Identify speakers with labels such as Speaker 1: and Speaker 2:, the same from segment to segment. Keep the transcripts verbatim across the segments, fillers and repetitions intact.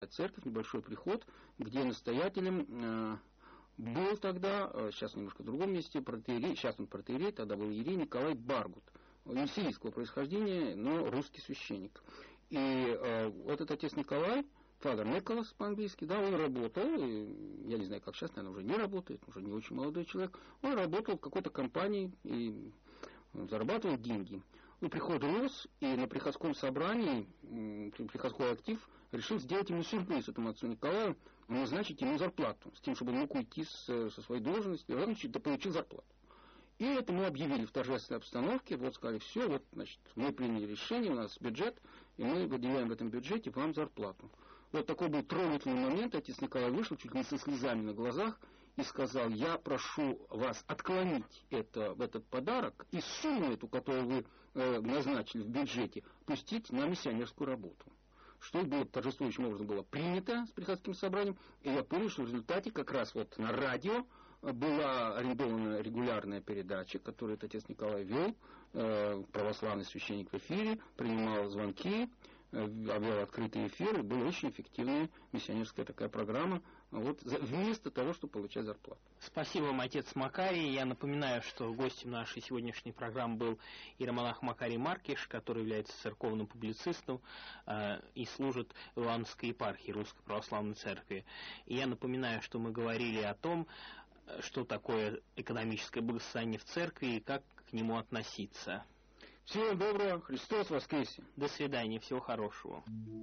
Speaker 1: церковь, небольшой приход, где настоятелем был тогда, сейчас немножко в другом месте, протеерей, сейчас он протеерей, тогда был иерей Николай Баргут, сирийского происхождения, но русский священник. И вот этот отец Николай, Фадер Николас по-английски, да, он работал, и, я не знаю, как сейчас, наверное, уже не работает, уже не очень молодой человек, он работал в какой-то компании и зарабатывал деньги. Ну, приход рос, и на приходском собрании приходской актив решил сделать ему сюрприз, этому отцу Николаю, назначить ему зарплату, с тем, чтобы он мог уйти с, со своей должности, и он да получил зарплату. И это мы объявили в торжественной обстановке, вот сказали, все, вот, значит, мы приняли решение, у нас бюджет, и мы выделяем в этом бюджете вам зарплату. Вот такой был трогательный момент, отец Николай вышел чуть не со слезами на глазах и сказал, я прошу вас отклонить это, этот подарок и сумму эту, которую вы э, назначили в бюджете, пустить на миссионерскую работу. Что было торжествующим образом было принято с приходским собранием, и я понял, что в результате как раз вот на радио была арендована регулярная передача, которую этот отец Николай вел, э, православный священник в эфире, принимал звонки, объявил открытый эфир, и была очень эффективная миссионерская такая программа, вот, вместо того, чтобы получать зарплату.
Speaker 2: Спасибо вам, отец Макарий. Я напоминаю, что гостем нашей сегодняшней программы был иеромонах Макарий Маркиш, который является церковным публицистом э, и служит в Ивановской епархии Русской Православной Церкви. И я напоминаю, что мы говорили о том, что такое экономическое благосостояние в церкви и как к нему относиться.
Speaker 1: Всего доброго, Христос воскресе!
Speaker 2: До свидания, всего хорошего.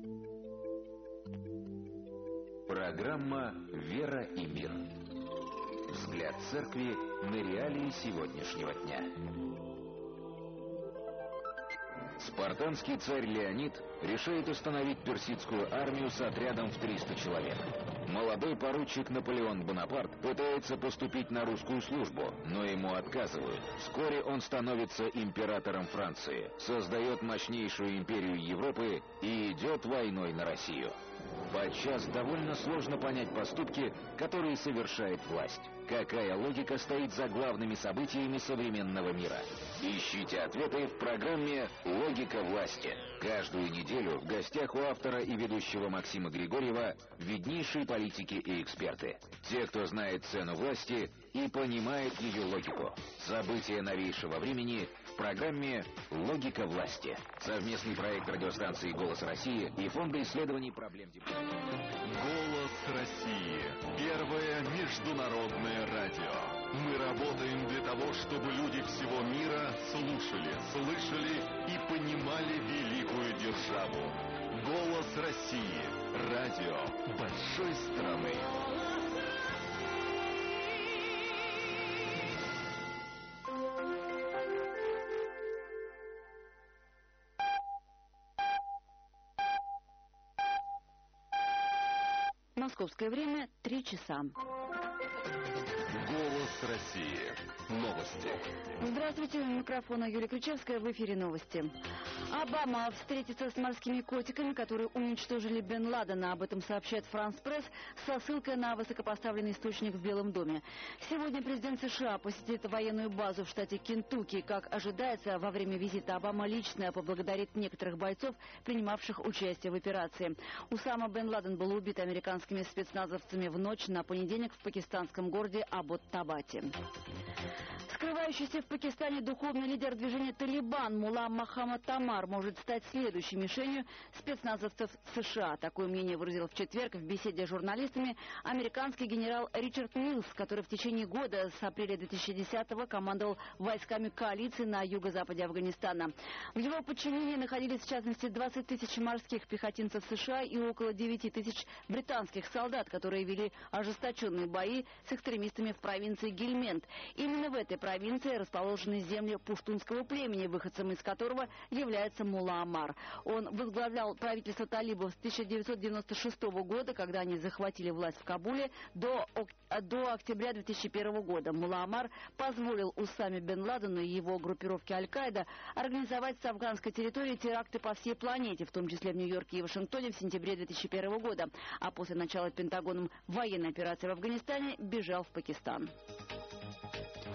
Speaker 3: Программа «Вера и мир». Взгляд церкви на реалии сегодняшнего дня. Спартанский царь Леонид решает установить персидскую армию с отрядом в триста человек. Молодой поручик Наполеон Бонапарт пытается поступить на русскую службу, но ему отказывают. Вскоре он становится императором Франции, создает мощнейшую империю Европы и идет войной на Россию. Подчас довольно сложно понять поступки, которые совершает власть. Какая логика стоит за главными событиями современного мира? Ищите ответы в программе «Логика власти». Каждую неделю в гостях у автора и ведущего Максима Григорьева виднейшие политики и эксперты. Те, кто знает цену власти и понимает ее логику. События новейшего времени в программе «Логика власти». Совместный проект радиостанции «Голос России» и Фонда исследований проблем демократии.
Speaker 4: «Голос России» — первое международное радио. Мы работаем для того, чтобы люди всего мира слушали, слышали и понимали великую державу. «Голос России» — радио большой страны.
Speaker 5: Московское время три часа.
Speaker 4: «Голос России». Новости.
Speaker 5: Здравствуйте, у микрофона Юлия Ключевская, в эфире новости. Обама встретится с морскими котиками, которые уничтожили Бен Ладена. Об этом сообщает Франс Пресс со ссылкой на высокопоставленный источник в Белом доме. Сегодня президент США посетит военную базу в штате Кентукки. Как ожидается, во время визита Обама лично поблагодарит некоторых бойцов, принимавших участие в операции. Усама Бен Ладен был убит американскими спецназовцами в ночь на понедельник в пакистанском городе Абботтабате. Скрывающийся в Пакистане духовный лидер движения «Талибан» Мулла Мохаммад Амар может стать следующей мишенью спецназовцев США. Такое мнение выразил в четверг в беседе с журналистами американский генерал Ричард Миллс, который в течение года с апреля две тысячи десятого командовал войсками коалиции на юго-западе Афганистана. В его подчинении находились в частности двадцать тысяч морских пехотинцев США и около девять тысяч британских солдат, которые вели ожесточенные бои с экстремистами в провинции Гельмент. Именно в этой провинции расположены земли пуштунского племени, выходцем из которого является Мулла Амар. Он возглавлял правительство талибов с тысяча девятьсот девяносто шестого года, когда они захватили власть в Кабуле, до, до октября две тысячи первого года. Мулла Амар позволил Усаме бен Ладену и его группировке Аль-Каида организовать с афганской территории теракты по всей планете, в том числе в Нью-Йорке и Вашингтоне в сентябре две тысячи первого года. А после начала Пентагоном военной операции в Афганистане бежал в Пакистан.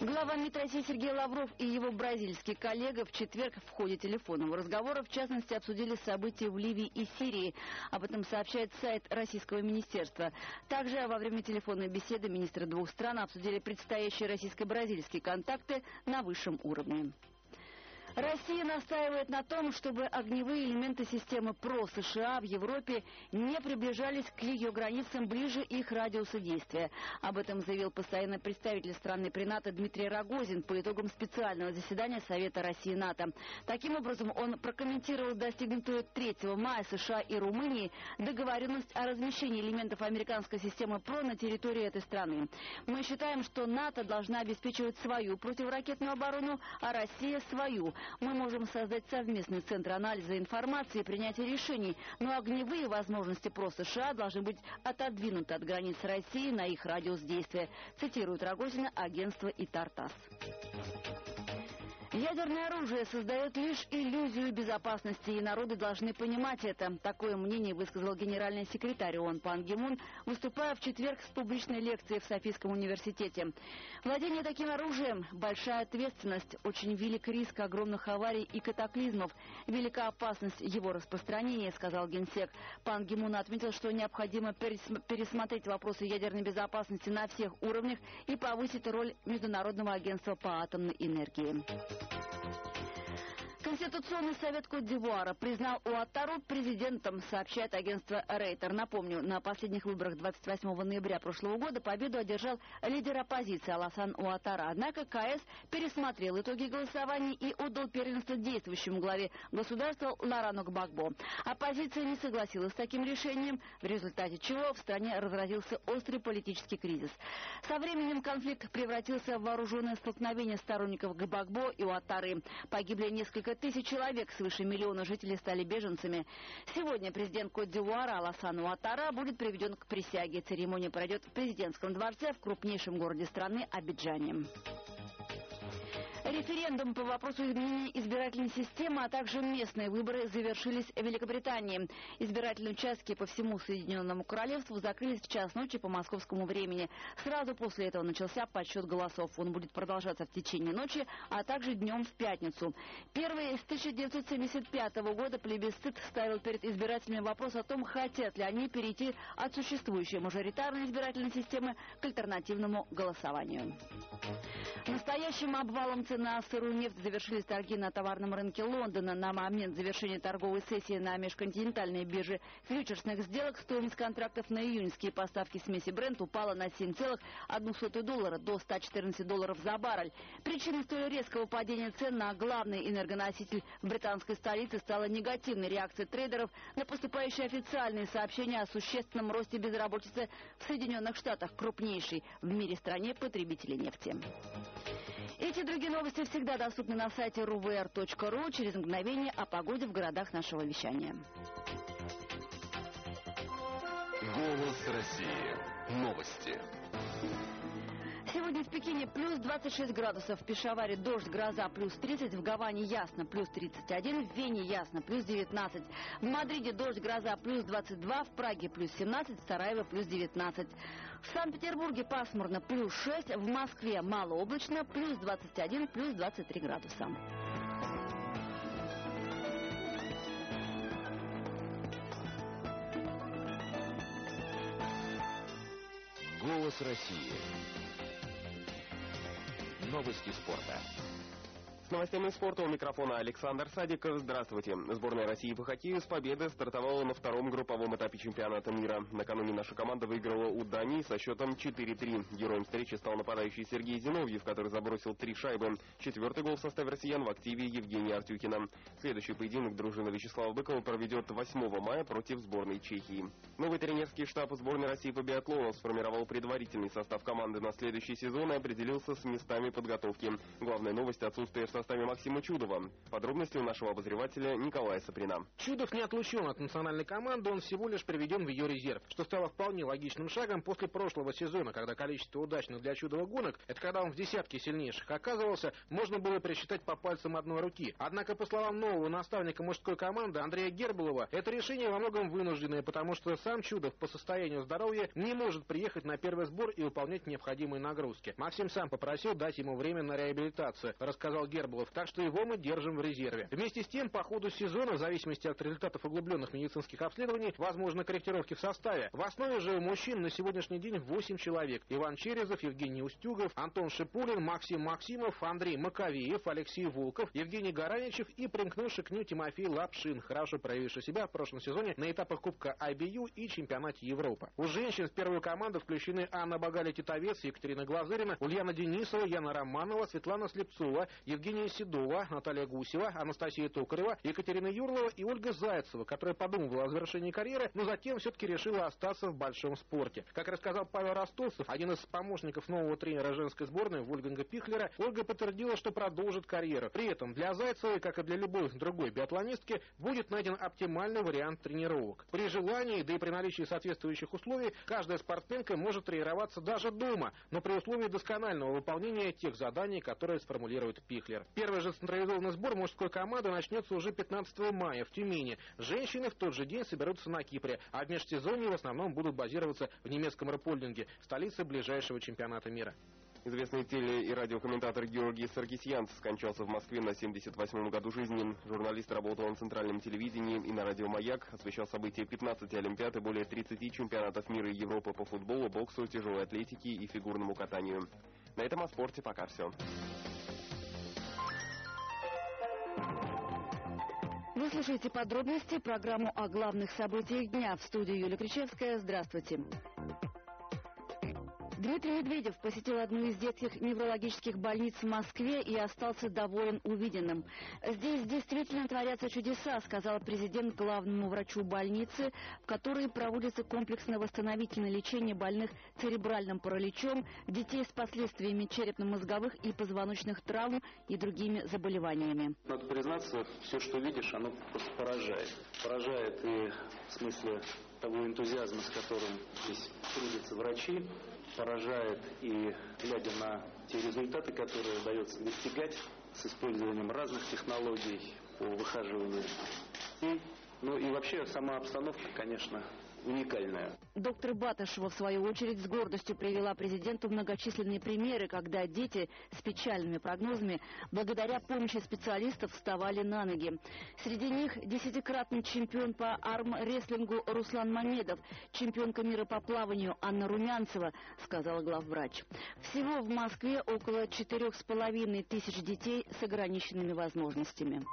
Speaker 5: Глава МИД России Сергей Лавров и его бразильский коллега в четверг в ходе телефонного разговора, в частности, обсудили события в Ливии и Сирии. Об этом сообщает сайт Российского министерства. Также во время телефонной беседы министры двух стран обсудили предстоящие российско-бразильские контакты на высшем уровне. Россия настаивает на том, чтобы огневые элементы системы ПРО США в Европе не приближались к ее границам ближе их радиуса действия. Об этом заявил постоянный представитель страны при НАТО Дмитрий Рогозин по итогам специального заседания Совета России-НАТО. Таким образом, он прокомментировал достигнутую третьего мая США и Румынии договоренность о размещении элементов американской системы ПРО на территории этой страны. Мы считаем, что НАТО должна обеспечивать свою противоракетную оборону, а Россия свою. Мы можем создать совместный центр анализа информации и принятия решений, но огневые возможности ПРО США должны быть отодвинуты от границ России на их радиус действия, цитирует Рогозина агентство ИТАР-ТАСС. Ядерное оружие создает лишь иллюзию безопасности, и народы должны понимать это. Такое мнение высказал генеральный секретарь ООН Пан Ги Мун, выступая в четверг с публичной лекцией в Софийском университете. Владение таким оружием – большая ответственность, очень велик риск огромных аварий и катаклизмов, велика опасность его распространения, сказал генсек. Пан Ги Мун отметил, что необходимо пересмотреть вопросы ядерной безопасности на всех уровнях и повысить роль Международного агентства по атомной энергии. Конституционный совет Кот-д'Ивуара признал Уаттару президентом, сообщает агентство Рейтер. Напомню, на последних выборах двадцать восьмого ноября прошлого года победу одержал лидер оппозиции Аласан Уаттара. Однако КС пересмотрел итоги голосования и отдал первенство действующему главе государства Лорану Гбагбо. Оппозиция не согласилась с таким решением, в результате чего в стране разразился острый политический кризис. Со временем конфликт превратился в вооруженное столкновение сторонников Гбагбо и Уаттары. Погибли несколько тысяч человек, свыше миллиона жителей стали беженцами. Сегодня президент Кот-д'Ивуара Аласан Уаттара будет приведен к присяге. Церемония пройдет в президентском дворце в крупнейшем городе страны Абиджане. Референдум по вопросу изменения избирательной системы, а также местные выборы завершились в Великобритании. Избирательные участки по всему Соединенному Королевству закрылись в час ночи по московскому времени. Сразу после этого начался подсчет голосов. Он будет продолжаться в течение ночи, а также днем в пятницу. Первый с тысяча девятьсот семьдесят пятого года плебисцит ставил перед избирателями вопрос о том, хотят ли они перейти от существующей мажоритарной избирательной системы к альтернативному голосованию. Настоящим обвалом цен на сырую нефть завершились торги на товарном рынке Лондона. На момент завершения торговой сессии на межконтинентальной бирже фьючерсных сделок стоимость контрактов на июньские поставки смеси Брент упала на семь целых одну сотую доллара до ста четырнадцати долларов за баррель. Причиной столь резкого падения цен на главный энергоноситель в британской столице стала негативная реакция трейдеров на поступающие официальные сообщения о существенном росте безработицы в Соединенных Штатах, крупнейшей в мире стране потребителей нефти. Эти и другие новости всегда доступны на сайте эр у вэ эр точка ру. Через мгновение о погоде в городах нашего вещания.
Speaker 4: Голос России. Новости.
Speaker 5: Сегодня в Пекине плюс двадцать шесть градусов, в Пешаваре дождь, гроза плюс тридцать, в Гаване ясно плюс тридцать один, в Вене ясно плюс девятнадцать, в Мадриде дождь, гроза плюс двадцать два, в Праге плюс семнадцать, в Сараево плюс девятнадцать. В Санкт-Петербурге пасмурно плюс шесть, в Москве малооблачно плюс двадцать один, плюс двадцать три градуса.
Speaker 3: Голос России. Новости спорта.
Speaker 6: С новостями спорта у микрофона Александр Садиков. Здравствуйте. Сборная России по хоккею с победой стартовала на втором групповом этапе чемпионата мира. Накануне наша команда выиграла у Дании со счетом четыре три. Героем встречи стал нападающий Сергей Зиновьев, который забросил три шайбы. Четвертый гол в составе россиян в активе Евгения Артюкина. Следующий поединок дружина Вячеслава Быкова проведет восьмого мая против сборной Чехии. Новый тренерский штаб сборной России по биатлону сформировал предварительный состав команды на следующий сезон и определился с местами подготовки. Главная новость — отсутствие в составе составе Максима Чудова. Подробности у нашего обозревателя Николая Саприна.
Speaker 7: Чудов не отлучен от национальной команды, он всего лишь приведен в ее резерв, что стало вполне логичным шагом после прошлого сезона, когда количество удачных для Чудова гонок, это когда он в десятке сильнейших оказывался, можно было пересчитать по пальцам одной руки. Однако, по словам нового наставника мужской команды Андрея Гербулова, это решение во многом вынужденное, потому что сам Чудов по состоянию здоровья не может приехать на первый сбор и выполнять необходимые нагрузки. Максим сам попросил дать ему время на реабилитацию, рассказал Гербулов, так что его мы держим в резерве. Вместе с тем, по ходу сезона, в зависимости от результатов углубленных медицинских обследований, возможны корректировки в составе. В основе же у мужчин на сегодняшний день восемь человек. Иван Черезов, Евгений Устюгов, Антон Шипулин, Максим Максимов, Андрей Маковеев, Алексей Волков, Евгений Гараничев и примкнувший к ним Тимофей Лапшин, хорошо проявивший себя в прошлом сезоне на этапах Кубка ай би ю и Чемпионате Европы. У женщин в первую команду включены Анна Багали-Титовец, Екатерина Глазырина, Ульяна Денисова, Яна Романова, Светлана Слепцова, Евгения Седова, Наталья Гусева, Анастасия Токарева, Екатерина Юрлова и Ольга Зайцева, которая подумывала о завершении карьеры, но затем все-таки решила остаться в большом спорте. Как рассказал Павел Ростовцев, один из помощников нового тренера женской сборной Вольфганга Пихлера, Ольга подтвердила, что продолжит карьеру. При этом для Зайцевой, как и для любой другой биатлонистки, будет найден оптимальный вариант тренировок. При желании, да и при наличии соответствующих условий, каждая спортсменка может тренироваться даже дома, но при условии досконального выполнения тех заданий, которые сформулирует Пихлер. Первый же централизованный сбор мужской команды начнется уже пятнадцатого мая в Тюмени. Женщины в тот же день соберутся на Кипре, а в межсезонье в основном будут базироваться в немецком Рапольдинге, столице ближайшего чемпионата мира.
Speaker 6: Известный теле- и радиокомментатор Георгий Саркисянц скончался в Москве на семьдесят восьмом году жизни. Журналист работал на центральном телевидении и на радио «Маяк», освещал события пятнадцати олимпиад и более тридцати чемпионатов мира и Европы по футболу, боксу, тяжелой атлетике и фигурному катанию. На этом о спорте пока все.
Speaker 5: Вы слушаете подробности, программу о главных событиях дня. В студии Юлия Кричевская. Здравствуйте. Дмитрий Медведев посетил одну из детских неврологических больниц в Москве и остался доволен увиденным. «Здесь действительно творятся чудеса», — сказал президент главному врачу больницы, в которой проводится комплексно-восстановительное лечение больных церебральным параличом, детей с последствиями черепно-мозговых и позвоночных травм и другими заболеваниями.
Speaker 8: Надо признаться, все, что видишь, оно просто поражает. Поражает и в смысле того энтузиазма, с которым здесь трудятся врачи, поражает и глядя на те результаты, которые удается достигать с использованием разных технологий по выхаживанию детей. Ну и вообще сама обстановка, конечно, уникальная.
Speaker 5: Доктор Баташева, в свою очередь, с гордостью привела президенту многочисленные примеры, когда дети с печальными прогнозами благодаря помощи специалистов вставали на ноги. Среди них десятикратный чемпион по армрестлингу Руслан Мамедов, чемпионка мира по плаванию Анна Румянцева, сказала главврач. Всего в Москве около четырех с половиной тысяч детей с ограниченными возможностями.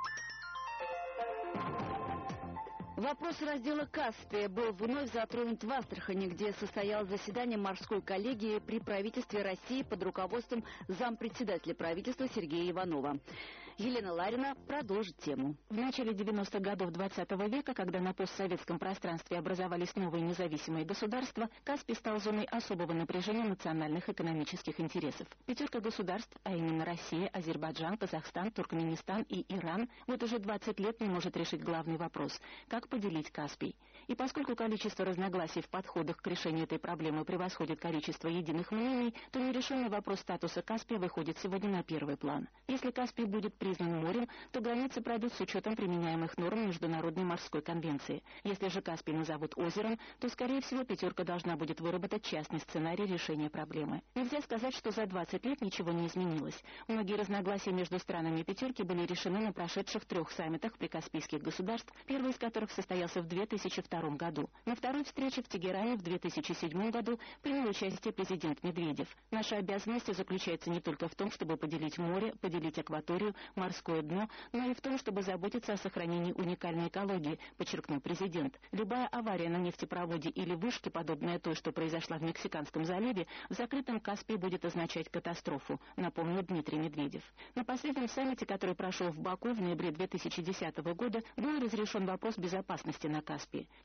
Speaker 5: Вопрос раздела «Каспия» был вновь затронут в Астрахани, где состоялось заседание морской коллегии при правительстве России под руководством зампредседателя правительства Сергея Иванова. Елена Ларина продолжит тему.
Speaker 9: В начале девяностых годов двадцатого века, когда на постсоветском пространстве образовались новые независимые государства, Каспий стал зоной особого напряжения национальных экономических интересов. Пятерка государств, а именно Россия, Азербайджан, Казахстан, Туркменистан и Иран, вот уже двадцать лет не может решить главный вопрос – как поделить Каспий. И поскольку количество разногласий в подходах к решению этой проблемы превосходит количество единых мнений, то нерешенный вопрос статуса Каспия выходит сегодня на первый план. Если Каспий будет признан морем, то границы пройдут с учетом применяемых норм Международной морской конвенции. Если же Каспий назовут озером, то, скорее всего, пятерка должна будет выработать частный сценарий решения проблемы. Нельзя сказать, что за двадцать лет ничего не изменилось. Многие разногласия между странами пятерки были решены на прошедших трех саммитах прикаспийских государств, первый из которых состоялся в две тысячи втором году. На второй встрече в Тегеране в две тысячи седьмом году принял участие президент Медведев. Наша обязанность заключается не только в том, чтобы поделить море, поделить акваторию, морское дно, но и в том, чтобы заботиться о сохранении уникальной экологии, подчеркнул президент. Любая авария на нефтепроводе или вышке, подобная той, что произошла в Мексиканском заливе, в закрытом Каспии будет означать катастрофу, напомнил Дмитрий Медведев. На последнем саммите, который прошел в Баку в ноябре две тысячи десятого года, был разрешен вопрос безопасности на Каспии.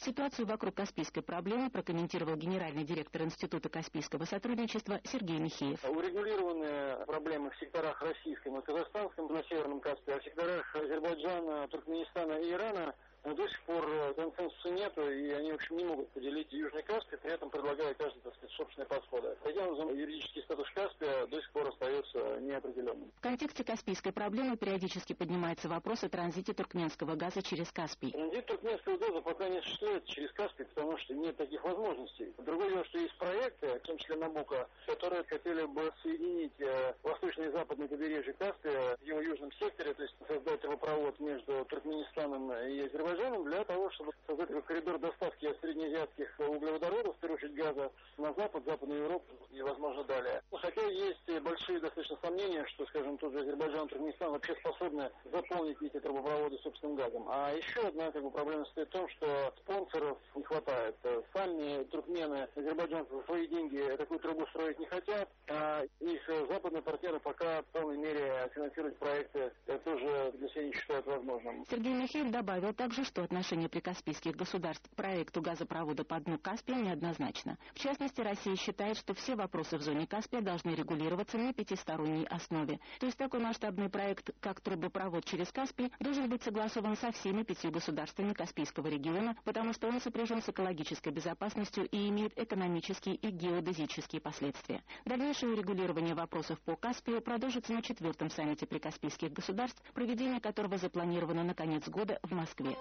Speaker 9: Ситуацию вокруг каспийской проблемы прокомментировал генеральный директор Института каспийского сотрудничества Сергей Михеев.
Speaker 10: Урегулированные проблемы в секторах российском и казахстанском на Северном Каспии, а в секторах Азербайджана, Туркменистана и Ирана до сих пор консенсуса нету, и они, в общем, не могут поделить Южный Каспий, при этом предлагая каждый, так сказать, собственные подходы. Таким образом, юридический статус Каспия до сих пор остается неопределенным.
Speaker 9: В контексте каспийской проблемы периодически поднимается вопрос о транзите туркменского газа через Каспий.
Speaker 10: Транзит туркменского газа пока не осуществляется через Каспий, потому что нет таких возможностей. Другое дело, что есть проекты, в том числе Набуко, которые хотели бы соединить восточное и западное побережье Каспия в его южном секторе, то есть создать трубопровод между Туркменистаном и Азербайджаном, для того, чтобы создать коридор доставки среднеазиатских углеводородов, в первую очередь газа, на запад, Западную Европу и, возможно, далее. Хотя есть большие достаточно сомнения, что, скажем, тот же Азербайджан и Туркменистан вообще способны заполнить эти трубопроводы собственным газом. А еще одна как бы, проблема состоит в том, что спонсоров не хватает. Сами туркмены, азербайджанцы за свои деньги такую трубу строить не хотят, а их западные партнеры пока в полной мере финансируют проекты тоже для себя не считают возможным.
Speaker 9: Сергей Михеев добавил также, что отношение прикаспийских государств к проекту газопровода по дну Каспия неоднозначно. В частности, Россия считает, что все вопросы в зоне Каспия должны регулироваться на пятисторонней основе. То есть такой масштабный проект, как трубопровод через Каспий, должен быть согласован со всеми пятью государствами Каспийского региона, потому что он сопряжен с экологической безопасностью и имеет экономические и геодезические последствия. Дальнейшее урегулирование вопросов по Каспию продолжится на четвертом саммите прикаспийских государств, проведение которого запланировано на конец года в Москве.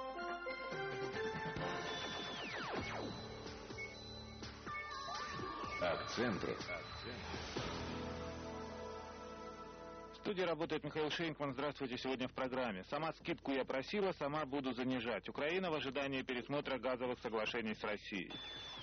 Speaker 3: Акценты.
Speaker 11: В студии работает Михаил Шейнкман. Здравствуйте. Сегодня в программе. Сама скидку я просила, сама буду занижать. Украина в ожидании пересмотра газовых соглашений с Россией.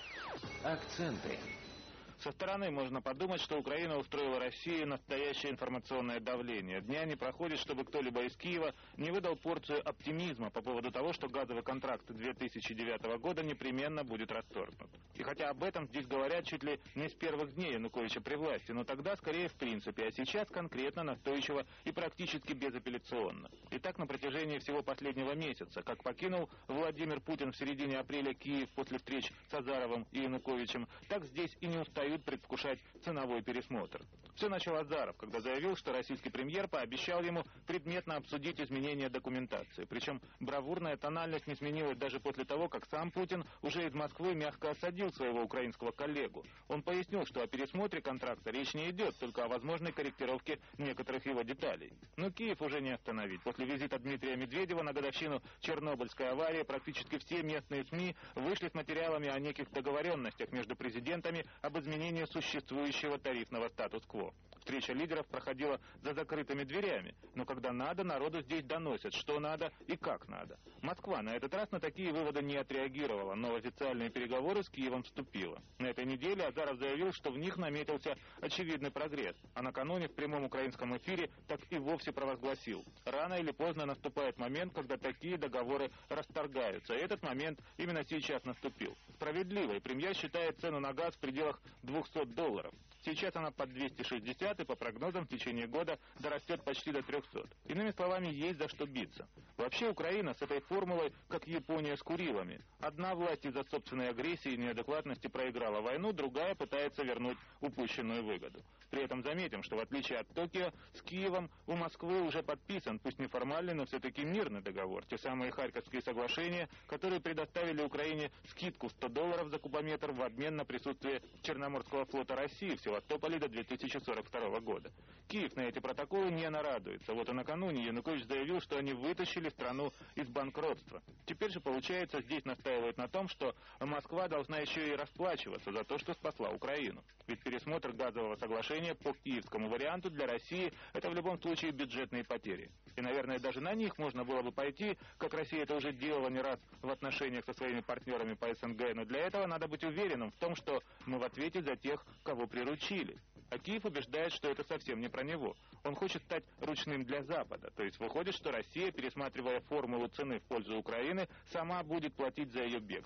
Speaker 3: Акценты.
Speaker 11: Со стороны можно подумать, что Украина устроила России настоящее информационное давление. Дня не проходит, чтобы кто-либо из Киева не выдал порцию оптимизма по поводу того, что газовый контракт две тысячи девятого года непременно будет расторгнут. И хотя об этом здесь говорят чуть ли не с первых дней Януковича при власти, но тогда скорее в принципе, а сейчас конкретно, настойчиво и практически безапелляционно. И так на протяжении всего последнего месяца, как покинул Владимир Путин в середине апреля Киев после встреч с Азаровым и Януковичем, так здесь и не устают предвкушать ценовой пересмотр. Все начал Азаров, когда заявил, что российский премьер пообещал ему предметно обсудить изменения документации. Причем бравурная тональность не сменилась даже после того, как сам Путин уже из Москвы мягко осадил своего украинского коллегу. Он пояснил, что о пересмотре контракта речь не идет, только о возможной корректировке некоторых его деталей. Но Киев уже не остановить. После визита Дмитрия Медведева на годовщину Чернобыльской аварии практически все местные СМИ вышли с материалами о неких договоренностях между президентами об изменении существующего тарифного статус-кво. Встреча лидеров проходила за закрытыми дверями, но когда надо, народу здесь доносят, что надо и как надо. Москва на этот раз на такие выводы не отреагировала, но в официальные переговоры с Киевом вступила. На этой неделе Азаров заявил, что в них наметился очевидный прогресс, а накануне в прямом украинском эфире так и вовсе провозгласил: рано или поздно наступает момент, когда такие договоры расторгаются, и этот момент именно сейчас наступил. Справедливый. Премьер считает цену на газ в пределах двухсот долларов. Сейчас она под двести шестьдесят и по прогнозам в течение года дорастет почти до трехсот. Иными словами, есть за что биться. Вообще Украина с этой формулой, как Япония с Курилами. Одна власть из-за собственной агрессии и неадекватности проиграла войну, другая пытается вернуть упущенную выгоду. При этом заметим, что в отличие от Токио, с Киевом у Москвы уже подписан, пусть неформальный, но все-таки мирный договор. Те самые Харьковские соглашения, которые предоставили Украине скидку в сто долларов за кубометр в обмен на присутствие Черноморского флота России в Севастополе до две тысячи сорок второго года. Киев на эти протоколы не нарадуется. Вот и накануне Янукович заявил, что они вытащили страну из банкротства. Теперь же, получается, здесь настаивают на том, что Москва должна еще и расплачиваться за то, что спасла Украину. Ведь пересмотр газового соглашения по киевскому варианту для России – это в любом случае бюджетные потери. И, наверное, даже на них можно было бы пойти, как Россия это уже делала не раз в отношениях со своими партнерами по СНГ, но для этого надо быть уверенным в том, что мы в ответе за тех, кого приручили. А Киев убеждает, что это совсем не про него. Он хочет стать ручным для Запада. То есть выходит, что Россия, пересматривая формулу цены в пользу Украины, сама будет платить за ее бегство.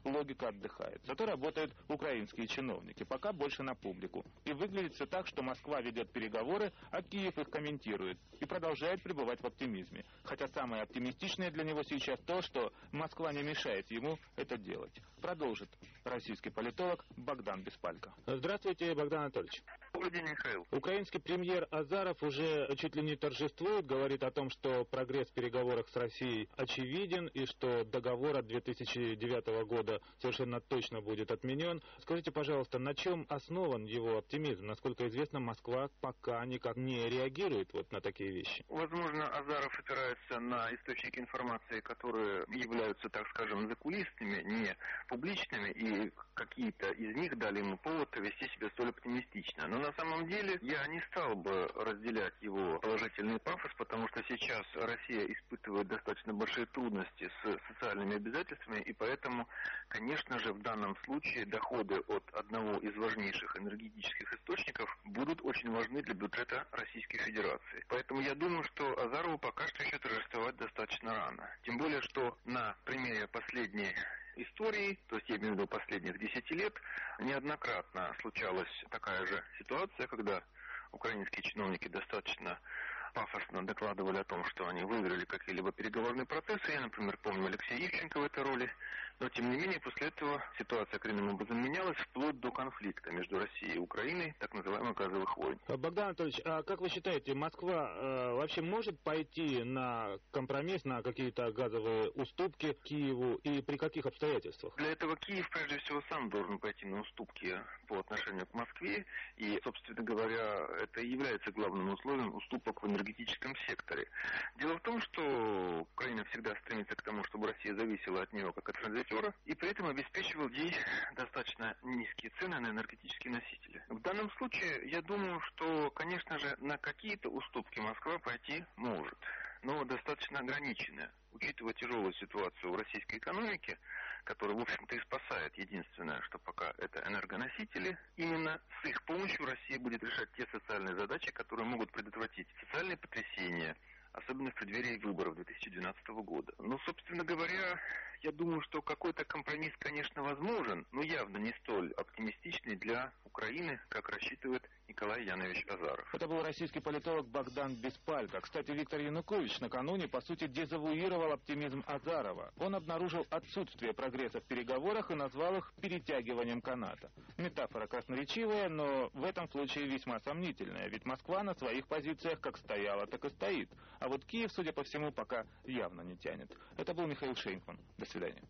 Speaker 11: логика отдыхает. Зато работают украинские чиновники, пока больше на публику. И выглядит все так, что Москва ведет переговоры, а Киев их комментирует и продолжает пребывать в оптимизме. Хотя самое оптимистичное для него сейчас то, что Москва не мешает ему это делать. Продолжит российский политолог Богдан Беспалько.
Speaker 7: Здравствуйте, Богдан Анатольевич.
Speaker 12: Добрый день, Михаил.
Speaker 7: Украинский премьер Азаров уже чуть ли не торжествует, говорит о том, что прогресс в переговорах с Россией очевиден и что договор от две тысячи девятого года совершенно точно будет отменен. Скажите, пожалуйста, на чем основан его оптимизм? Насколько известно, Москва пока никак не реагирует вот на такие вещи.
Speaker 12: Возможно, Азаров опирается на источники информации, которые являются, так скажем, закулисными, не публичными, и какие-то из них дали ему повод вести себя столь оптимистично. Но на самом деле я не стал бы разделять его положительный пафос, потому что сейчас Россия испытывает достаточно большие трудности с социальными обязательствами, и поэтому, конечно же, в данном случае доходы от одного из важнейших энергетических источников будут очень важны для бюджета Российской Федерации. Поэтому я думаю, что Азарову пока что еще торжествовать достаточно рано. Тем более, что на примере последней истории, то есть я имею в виду последних десяти лет, неоднократно случалась такая же ситуация, когда украинские чиновники достаточно пафосно докладывали о том, что они выиграли какие-либо переговорные процессы. Я, например, помню Алексея Ивченко в этой роли. Но, тем не менее, после этого ситуация коренным образом менялась, вплоть до конфликта между Россией и Украиной, так называемых газовых войн.
Speaker 7: Богдан Анатольевич, а как вы считаете, Москва э, вообще может пойти на компромисс, на какие-то газовые уступки Киеву, и при каких обстоятельствах?
Speaker 12: Для этого Киев, прежде всего, сам должен пойти на уступки по отношению к Москве, и, собственно говоря, это и является главным условием уступок в энергетическом секторе. Дело в том, что Украина всегда стремится к тому, чтобы Россия зависела от нее как от транзитера, и при этом обеспечивал ей достаточно низкие цены на энергетические носители. В данном случае, я думаю, что, конечно же, на какие-то уступки Москва пойти может, но достаточно ограниченные. Учитывая тяжелую ситуацию в российской экономике, которая, в общем-то, и спасает единственное, что пока это энергоносители, именно с их помощью Россия будет решать те социальные задачи, которые могут предотвратить социальные потрясения, особенно в преддверии выборов две тысячи двенадцатого года. Ну, собственно говоря, я думаю, что какой-то компромисс, конечно, возможен, но явно не столь оптимистичный для Украины, как рассчитывает Николай Янович Азаров.
Speaker 11: Это был российский политолог Богдан Беспалько. Кстати, Виктор Янукович накануне, по сути, дезавуировал оптимизм Азарова. Он обнаружил отсутствие прогресса в переговорах и назвал их перетягиванием каната. Метафора красноречивая, но в этом случае весьма сомнительная, ведь Москва на своих позициях как стояла, так и стоит. А вот Киев, судя по всему, пока явно не тянет. Это был Михаил Шейнкман. До свидания.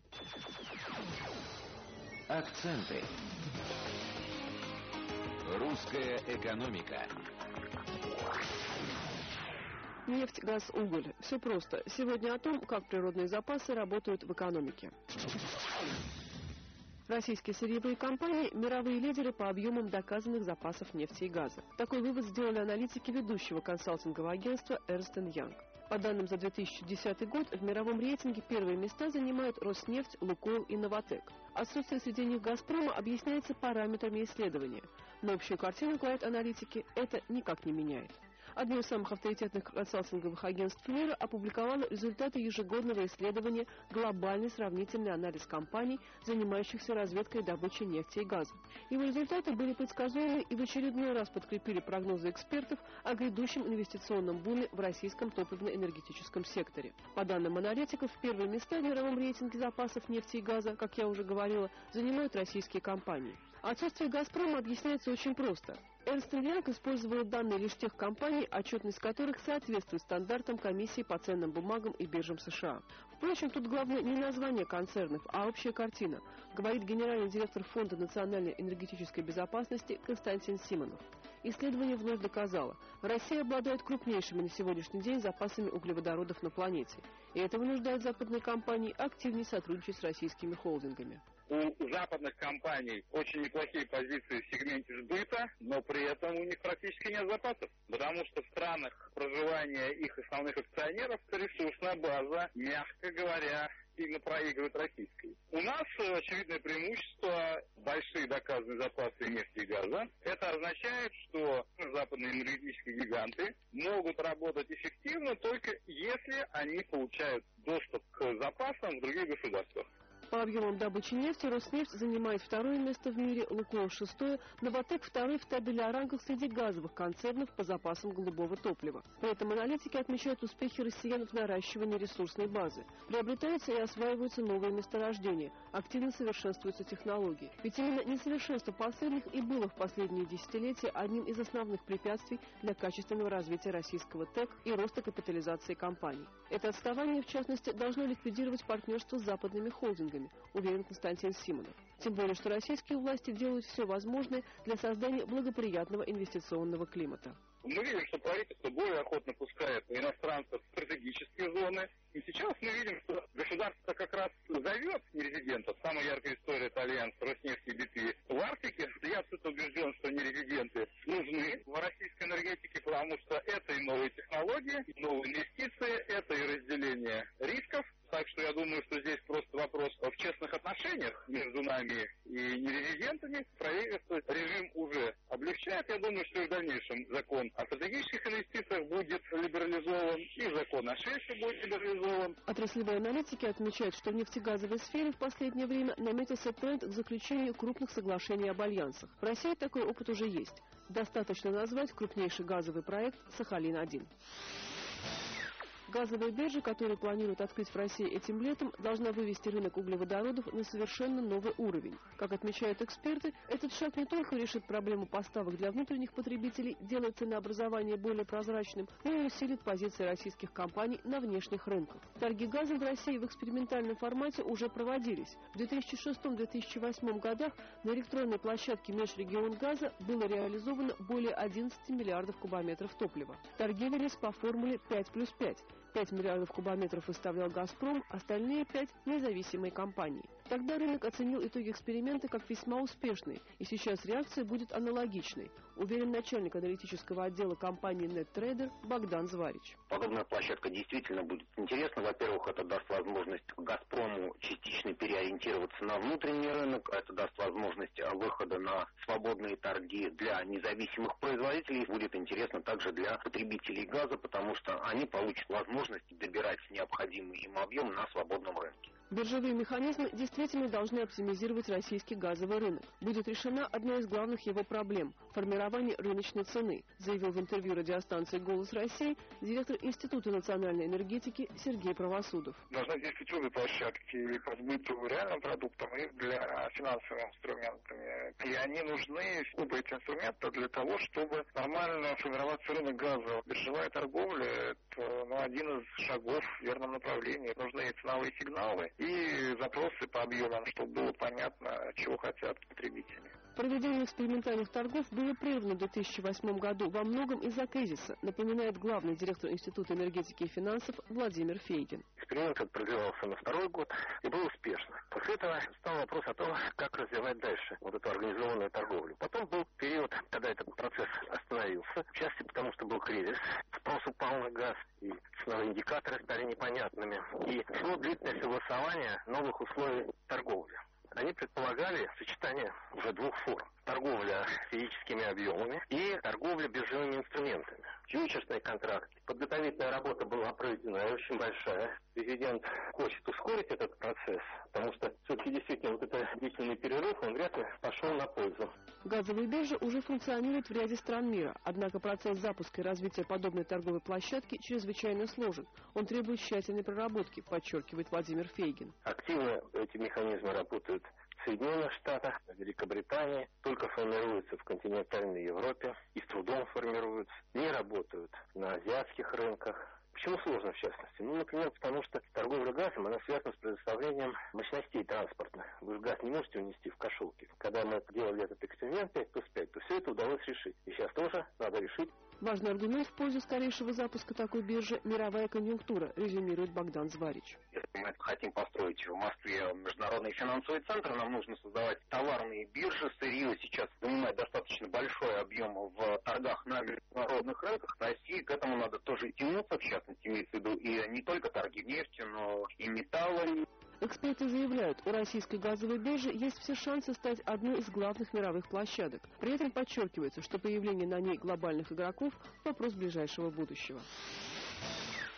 Speaker 3: Акценты. Русская экономика.
Speaker 13: Нефть, газ, уголь. Все просто. Сегодня о том, как природные запасы работают в экономике. Российские сырьевые компании – мировые лидеры по объемам доказанных запасов нефти и газа. Такой вывод сделали аналитики ведущего консалтингового агентства Ernst энд Young. По данным за две тысячи десятый год, в мировом рейтинге первые места занимают Роснефть, Лукойл и Новатэк. Отсутствие среди них «Газпрома» объясняется параметрами исследования. Но общую картину, говорят аналитики, это никак не меняет. Одно из самых авторитетных консалтинговых агентств мира опубликовало результаты ежегодного исследования «Глобальный сравнительный анализ компаний, занимающихся разведкой и добычей нефти и газа». Его результаты были предсказуемы и в очередной раз подкрепили прогнозы экспертов о грядущем инвестиционном буме в российском топливно-энергетическом секторе. По данным аналитиков, первые места в мировом рейтинге запасов нефти и газа, как я уже говорила, занимают российские компании. Отсутствие «Газпрома» объясняется очень просто. Ernst энд Young использовала данные лишь тех компаний, отчетность которых соответствует стандартам комиссии по ценным бумагам и биржам США. Впрочем, тут главное не название концернов, а общая картина, говорит генеральный директор Фонда национальной энергетической безопасности Константин Симонов. Исследование вновь доказало, Россия обладает крупнейшими на сегодняшний день запасами углеводородов на планете, и это вынуждает западные компании активнее сотрудничать с российскими холдингами.
Speaker 14: У западных компаний очень неплохие позиции в сегменте сбыта, но при этом у них практически нет запасов, потому что в странах проживания их основных акционеров ресурсная база, мягко говоря, сильно проигрывает российской. У нас очевидное преимущество – большие доказанные запасы нефти и газа. Это означает, что западные энергетические гиганты могут работать эффективно только если они получают доступ к запасам в других государствах.
Speaker 13: По объемам добычи нефти Роснефть занимает второе место в мире, Лукойл шестое, Новатэк второй в табеле о рангах среди газовых концернов по запасам голубого топлива. При этом аналитики отмечают успехи россиян в наращивании ресурсной базы. Приобретаются и осваиваются новые месторождения, активно совершенствуются технологии. Ведь именно несовершенство последних и было в последние десятилетия одним из основных препятствий для качественного развития российского ТЭК и роста капитализации компаний. Это отставание, в частности, должно ликвидировать партнерство с западными холдингами, уверен Константин Симонов. Тем более, что российские власти делают все возможное для создания благоприятного инвестиционного климата.
Speaker 14: Мы видим, что правительство более охотно пускает иностранцев в стратегические зоны. И сейчас мы видим, что государство как раз зовет нерезидентов. Самая яркая история — это альянс Роснефти и би пи в Арктике. Я абсолютно убежден, что нерезиденты нужны в российской энергетике, потому что это и новые технологии, и новые инвестиции, это и разделение рисков. Так что я думаю, что здесь просто вопрос в честных отношениях между нами и нерезидентами. Правительство режим уже облегчает. Я думаю, что и в дальнейшем закон о стратегических инвестициях будет либерализован, и закон о шельфе будет либерализован.
Speaker 13: Отраслевые аналитики отмечают, что в нефтегазовой сфере в последнее время наметился тренд к заключению крупных соглашений об альянсах. В России такой опыт уже есть. Достаточно назвать крупнейший газовый проект «Сахалин один». Газовая биржа, которую планируют открыть в России этим летом, должна вывести рынок углеводородов на совершенно новый уровень. Как отмечают эксперты, этот шаг не только решит проблему поставок для внутренних потребителей, делает ценообразование более прозрачным, но и усилит позиции российских компаний на внешних рынках. Торги газом в России в экспериментальном формате уже проводились. В две тысячи шестом — две тысячи восьмом годах на электронной площадке Межрегионгаза было реализовано более одиннадцати миллиардов кубометров топлива. Торги велись по формуле пять плюс пять. пять миллиардов кубометров выставлял «Газпром», остальные пять – независимые компании. Тогда рынок оценил итоги эксперимента как весьма успешные, и сейчас реакция будет аналогичной, уверен начальник аналитического отдела компании «Неттрейдер» Богдан Зварич.
Speaker 15: Подобная площадка действительно будет интересна. Во-первых, это даст возможность «Газпрому» частично переориентироваться на внутренний рынок, это даст возможность выхода на свободные торги для независимых производителей. Будет интересно также для потребителей газа, потому что они получат возможность добирать необходимый им объем на свободном рынке.
Speaker 13: Биржевые механизмы действительно должны оптимизировать российский газовый рынок. Будет решена одна из главных его проблем – формирование рыночной цены, заявил в интервью радиостанции «Голос России» директор Института национальной энергетики Сергей Правосудов.
Speaker 16: Должны действовать обе площадки и по сбыту реальным продуктам, и для финансовыми инструментами. И они нужны, оба эти инструмента, для того, чтобы нормально формироваться рынок газа. Биржевая торговля – это ну, один из шагов в верном направлении. Нужны ценовые сигналы и запросы по объемам, чтобы было понятно, чего хотят потребители.
Speaker 13: Проведение экспериментальных торгов было прервано в две тысячи восьмом году во многом из-за кризиса, напоминает главный директор Института энергетики и финансов Владимир Фейгин.
Speaker 15: Эксперимент продвигался на второй год и был успешно. После этого стал вопрос о том, как развивать дальше вот эту организованную торговлю. Потом был период, когда этот процесс остановился, в частности потому, что был кризис, спрос упал на газ, и ценовые индикаторы стали непонятными. И шло длительное согласование новых условий торговли. Они предполагали сочетание уже двух форм. Торговля физическими объемами и торговля биржевыми инструментами. Фьючерсные контракты. Подготовительная работа была проведена и очень большая. Президент хочет ускорить этот процесс, потому что все-таки действительно вот этот длительный перерыв, он вряд ли пошел на пользу.
Speaker 13: Газовые биржи уже функционируют в ряде стран мира, однако процесс запуска и развития подобной торговой площадки чрезвычайно сложен. Он требует тщательной проработки, подчеркивает Владимир Фейгин.
Speaker 15: Активно эти механизмы работают в Соединенных Штатах, в Великобритании, только формируются в континентальной Европе и с трудом формируются, не работают на азиатских рынках. Почему сложно, в частности? Ну, например, потому что торговля газом, она связана с предоставлением мощностей транспортных. Вы газ не можете унести в кошелке. Когда мы делали этот эксперимент пять плюс пять, то все это удалось решить. И сейчас тоже надо решить.
Speaker 13: Важный аргумент в пользу скорейшего запуска такой биржи – мировая конъюнктура, резюмирует Богдан Зварич.
Speaker 15: Если мы хотим построить в Москве международный финансовый центр, нам нужно создавать товарные биржи. Сырье сейчас занимает достаточно большой объем в торгах на международных рынках. России к этому надо тоже тянуться, в частности, имеется в виду и не только торги нефтью, но и металлами.
Speaker 13: Эксперты заявляют, у российской газовой биржи есть все шансы стать одной из главных мировых площадок. При этом подчеркивается, что появление на ней глобальных игроков – вопрос ближайшего будущего.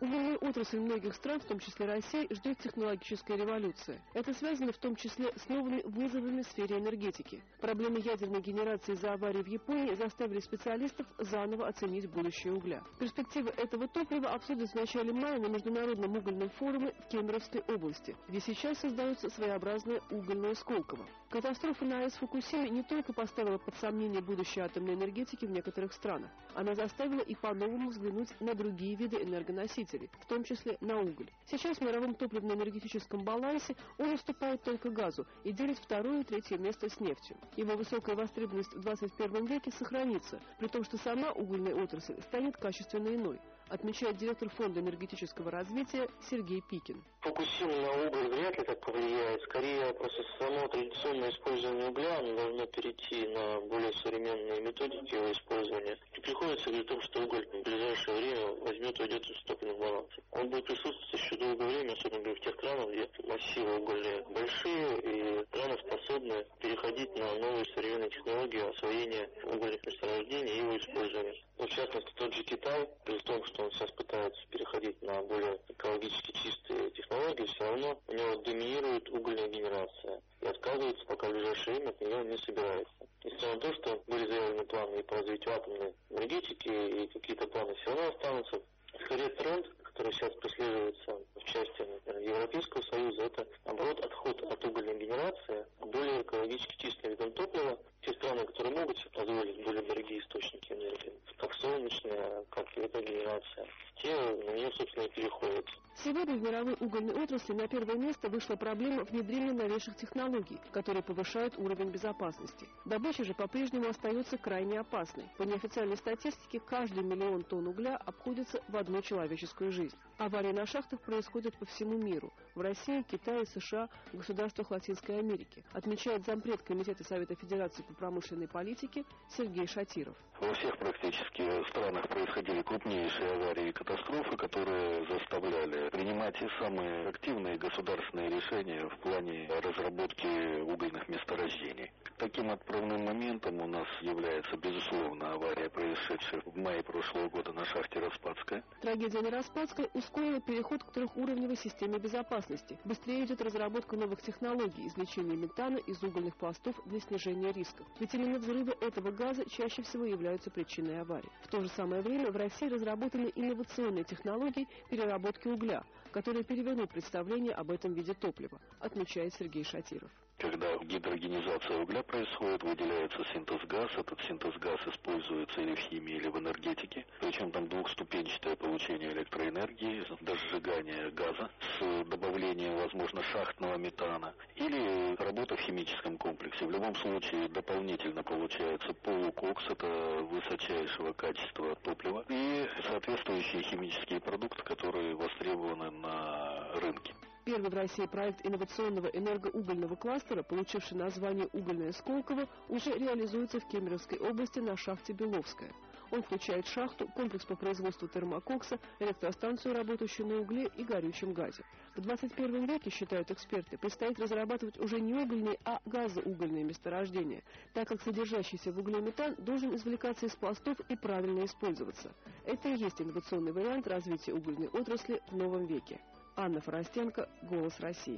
Speaker 13: Угольную отрасль многих стран, в том числе России, ждет технологическая революция. Это связано в том числе с новыми вызовами в сфере энергетики. Проблемы ядерной генерации из-за аварии в Японии заставили специалистов заново оценить будущее угля. Перспективы этого топлива обсудят в начале мая на Международном угольном форуме в Кемеровской области, где сейчас создается своеобразное угольное Сколково. Катастрофа на АЭС Фукусиме не только поставила под сомнение будущее атомной энергетики в некоторых странах, она заставила и по-новому взглянуть на другие виды энергоносителей, в том числе на уголь. Сейчас в мировом топливно-энергетическом балансе он уступает только газу и делит второе и третье место с нефтью. Его высокая востребованность в двадцать первом веке сохранится, при том, что сама угольная отрасль станет качественно иной, отмечает директор Фонда энергетического развития Сергей Пикин.
Speaker 10: Фукусима на уголь вряд ли так повлияет. Скорее, просто само традиционное использование угля оно должно перейти на более современные методики его использования. И приходится говорить о том, что уголь в ближайшее время возьмет и уйдет из топливного баланса. Он будет присутствовать еще долгое время, особенно в тех странах, где массивы угольные большие, и страны способны переходить на новые современные технологии освоения угольных месторождений и его использования. В частности, тот же Китай, при том, что он сейчас пытается переходить на более экологически чистые технологии, все равно у него доминирует угольная генерация. И отказывается пока в ближайшее время от нее не собирается. Несмотря на то, что были заявлены планы и по развитию атомной энергетики, и какие-то планы все равно останутся, скорее тренд, который сейчас преследуется в части, например, Европейского Союза, это, наоборот, отход от угольной генерации к более экологически чистым видам топлива. Те страны, которые могут себе позволить более дорогие источники энергии, как солнечная, как ветрогенерация, те на нее, собственно, и переходят.
Speaker 13: Сегодня в мировой угольной отрасли на первое место вышла проблема внедрения новейших технологий, которые повышают уровень безопасности. Добыча же по-прежнему остается крайне опасной. По неофициальной статистике, каждый миллион тонн угля обходится в одну человеческую жизнь. Аварии на шахтах происходят по всему миру. В России, Китае, США, в государствах Латинской Америки, отмечает зампред Комитета Совета Федерации по промышленной политике Сергей Шатиров.
Speaker 15: Во всех практически странах происходили крупнейшие аварии и катастрофы, которые заставляли принимать и самые активные государственные решения в плане разработки угольных месторождений. Таким отправным моментом у нас является, безусловно, авария, происшедшая в мае прошлого года на шахте Распадская.
Speaker 13: Трагедия на Распадской ускорила переход к трехуровневой системе безопасности. Быстрее идет разработка новых технологий извлечения метана из угольных пластов для снижения рисков. Ведь именно взрывы этого газа чаще всего являются причиной аварий. В то же самое время в России разработаны инновационные технологии переработки угля, которые перевернут представление об этом виде топлива, отмечает Сергей Шатиров.
Speaker 15: Когда гидрогенизация угля происходит, выделяется синтез-газ. Этот синтез-газ используется или в химии, или в энергетике. Причем там двухступенчатое получение электроэнергии, дожигание газа с добавлением, возможно, шахтного метана. Или работа в химическом комплексе. В любом случае дополнительно получается полукокс, это высочайшего качества топлива. И соответствующие химические продукты, которые востребованы на рынке.
Speaker 13: Первый в России проект инновационного энергоугольного кластера, получивший название «Угольное Сколково», уже реализуется в Кемеровской области на шахте Беловская. Он включает шахту, комплекс по производству термококса, электростанцию, работающую на угле и горючем газе. В двадцать первом веке, считают эксперты, предстоит разрабатывать уже не угольные, а газоугольные месторождения, так как содержащийся в угле метан должен извлекаться из пластов и правильно использоваться. Это и есть инновационный вариант развития угольной отрасли в новом веке. Анна Форостенко, «Голос России».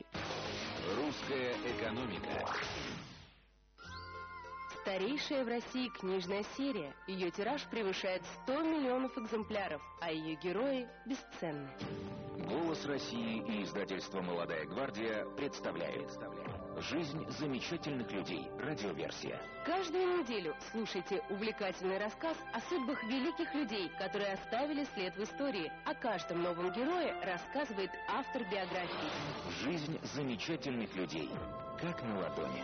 Speaker 3: Русская экономика.
Speaker 17: Старейшая в России книжная серия. Ее тираж превышает сто миллионов экземпляров, а ее герои бесценны.
Speaker 3: «Голос России» и издательство «Молодая гвардия» представляют. Жизнь замечательных людей. Радиоверсия.
Speaker 17: Каждую неделю слушайте увлекательный рассказ о судьбах великих людей, которые оставили след в истории. О каждом новом герое рассказывает автор биографии.
Speaker 3: Жизнь замечательных людей. Как на ладони.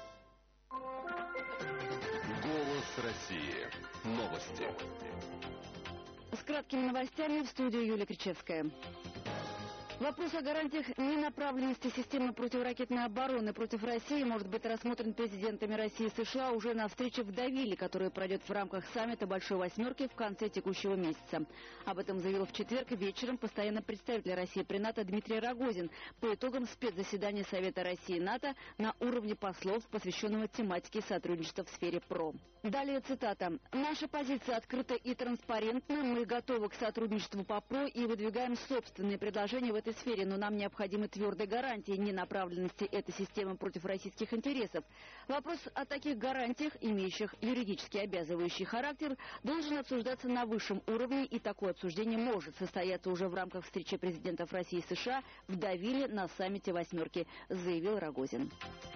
Speaker 4: «Голос России». Новости.
Speaker 5: С краткими новостями в студию Юлия Кричевская. Вопрос о гарантиях ненаправленности системы противоракетной обороны против России может быть рассмотрен президентами России и США уже на встрече в Девиле, которая пройдет в рамках саммита Большой Восьмерки в конце текущего месяца. Об этом заявил в четверг вечером постоянный представитель России при НАТО Дмитрий Рогозин по итогам спецзаседания Совета России и НАТО на уровне послов, посвященного тематике сотрудничества в сфере ПРО. Далее цитата. «Наша позиция открыта и транспарентна. Мы готовы к сотрудничеству по ПРО и выдвигаем собственные предложения в этой сфере, но нам необходимы твердые гарантии ненаправленности этой системы против российских интересов. Вопрос о таких гарантиях, имеющих юридически обязывающий характер, должен обсуждаться на высшем уровне, и такое обсуждение может состояться уже в рамках встречи президентов России и США в Девиле на саммите «Восьмерки», заявил Рогозин.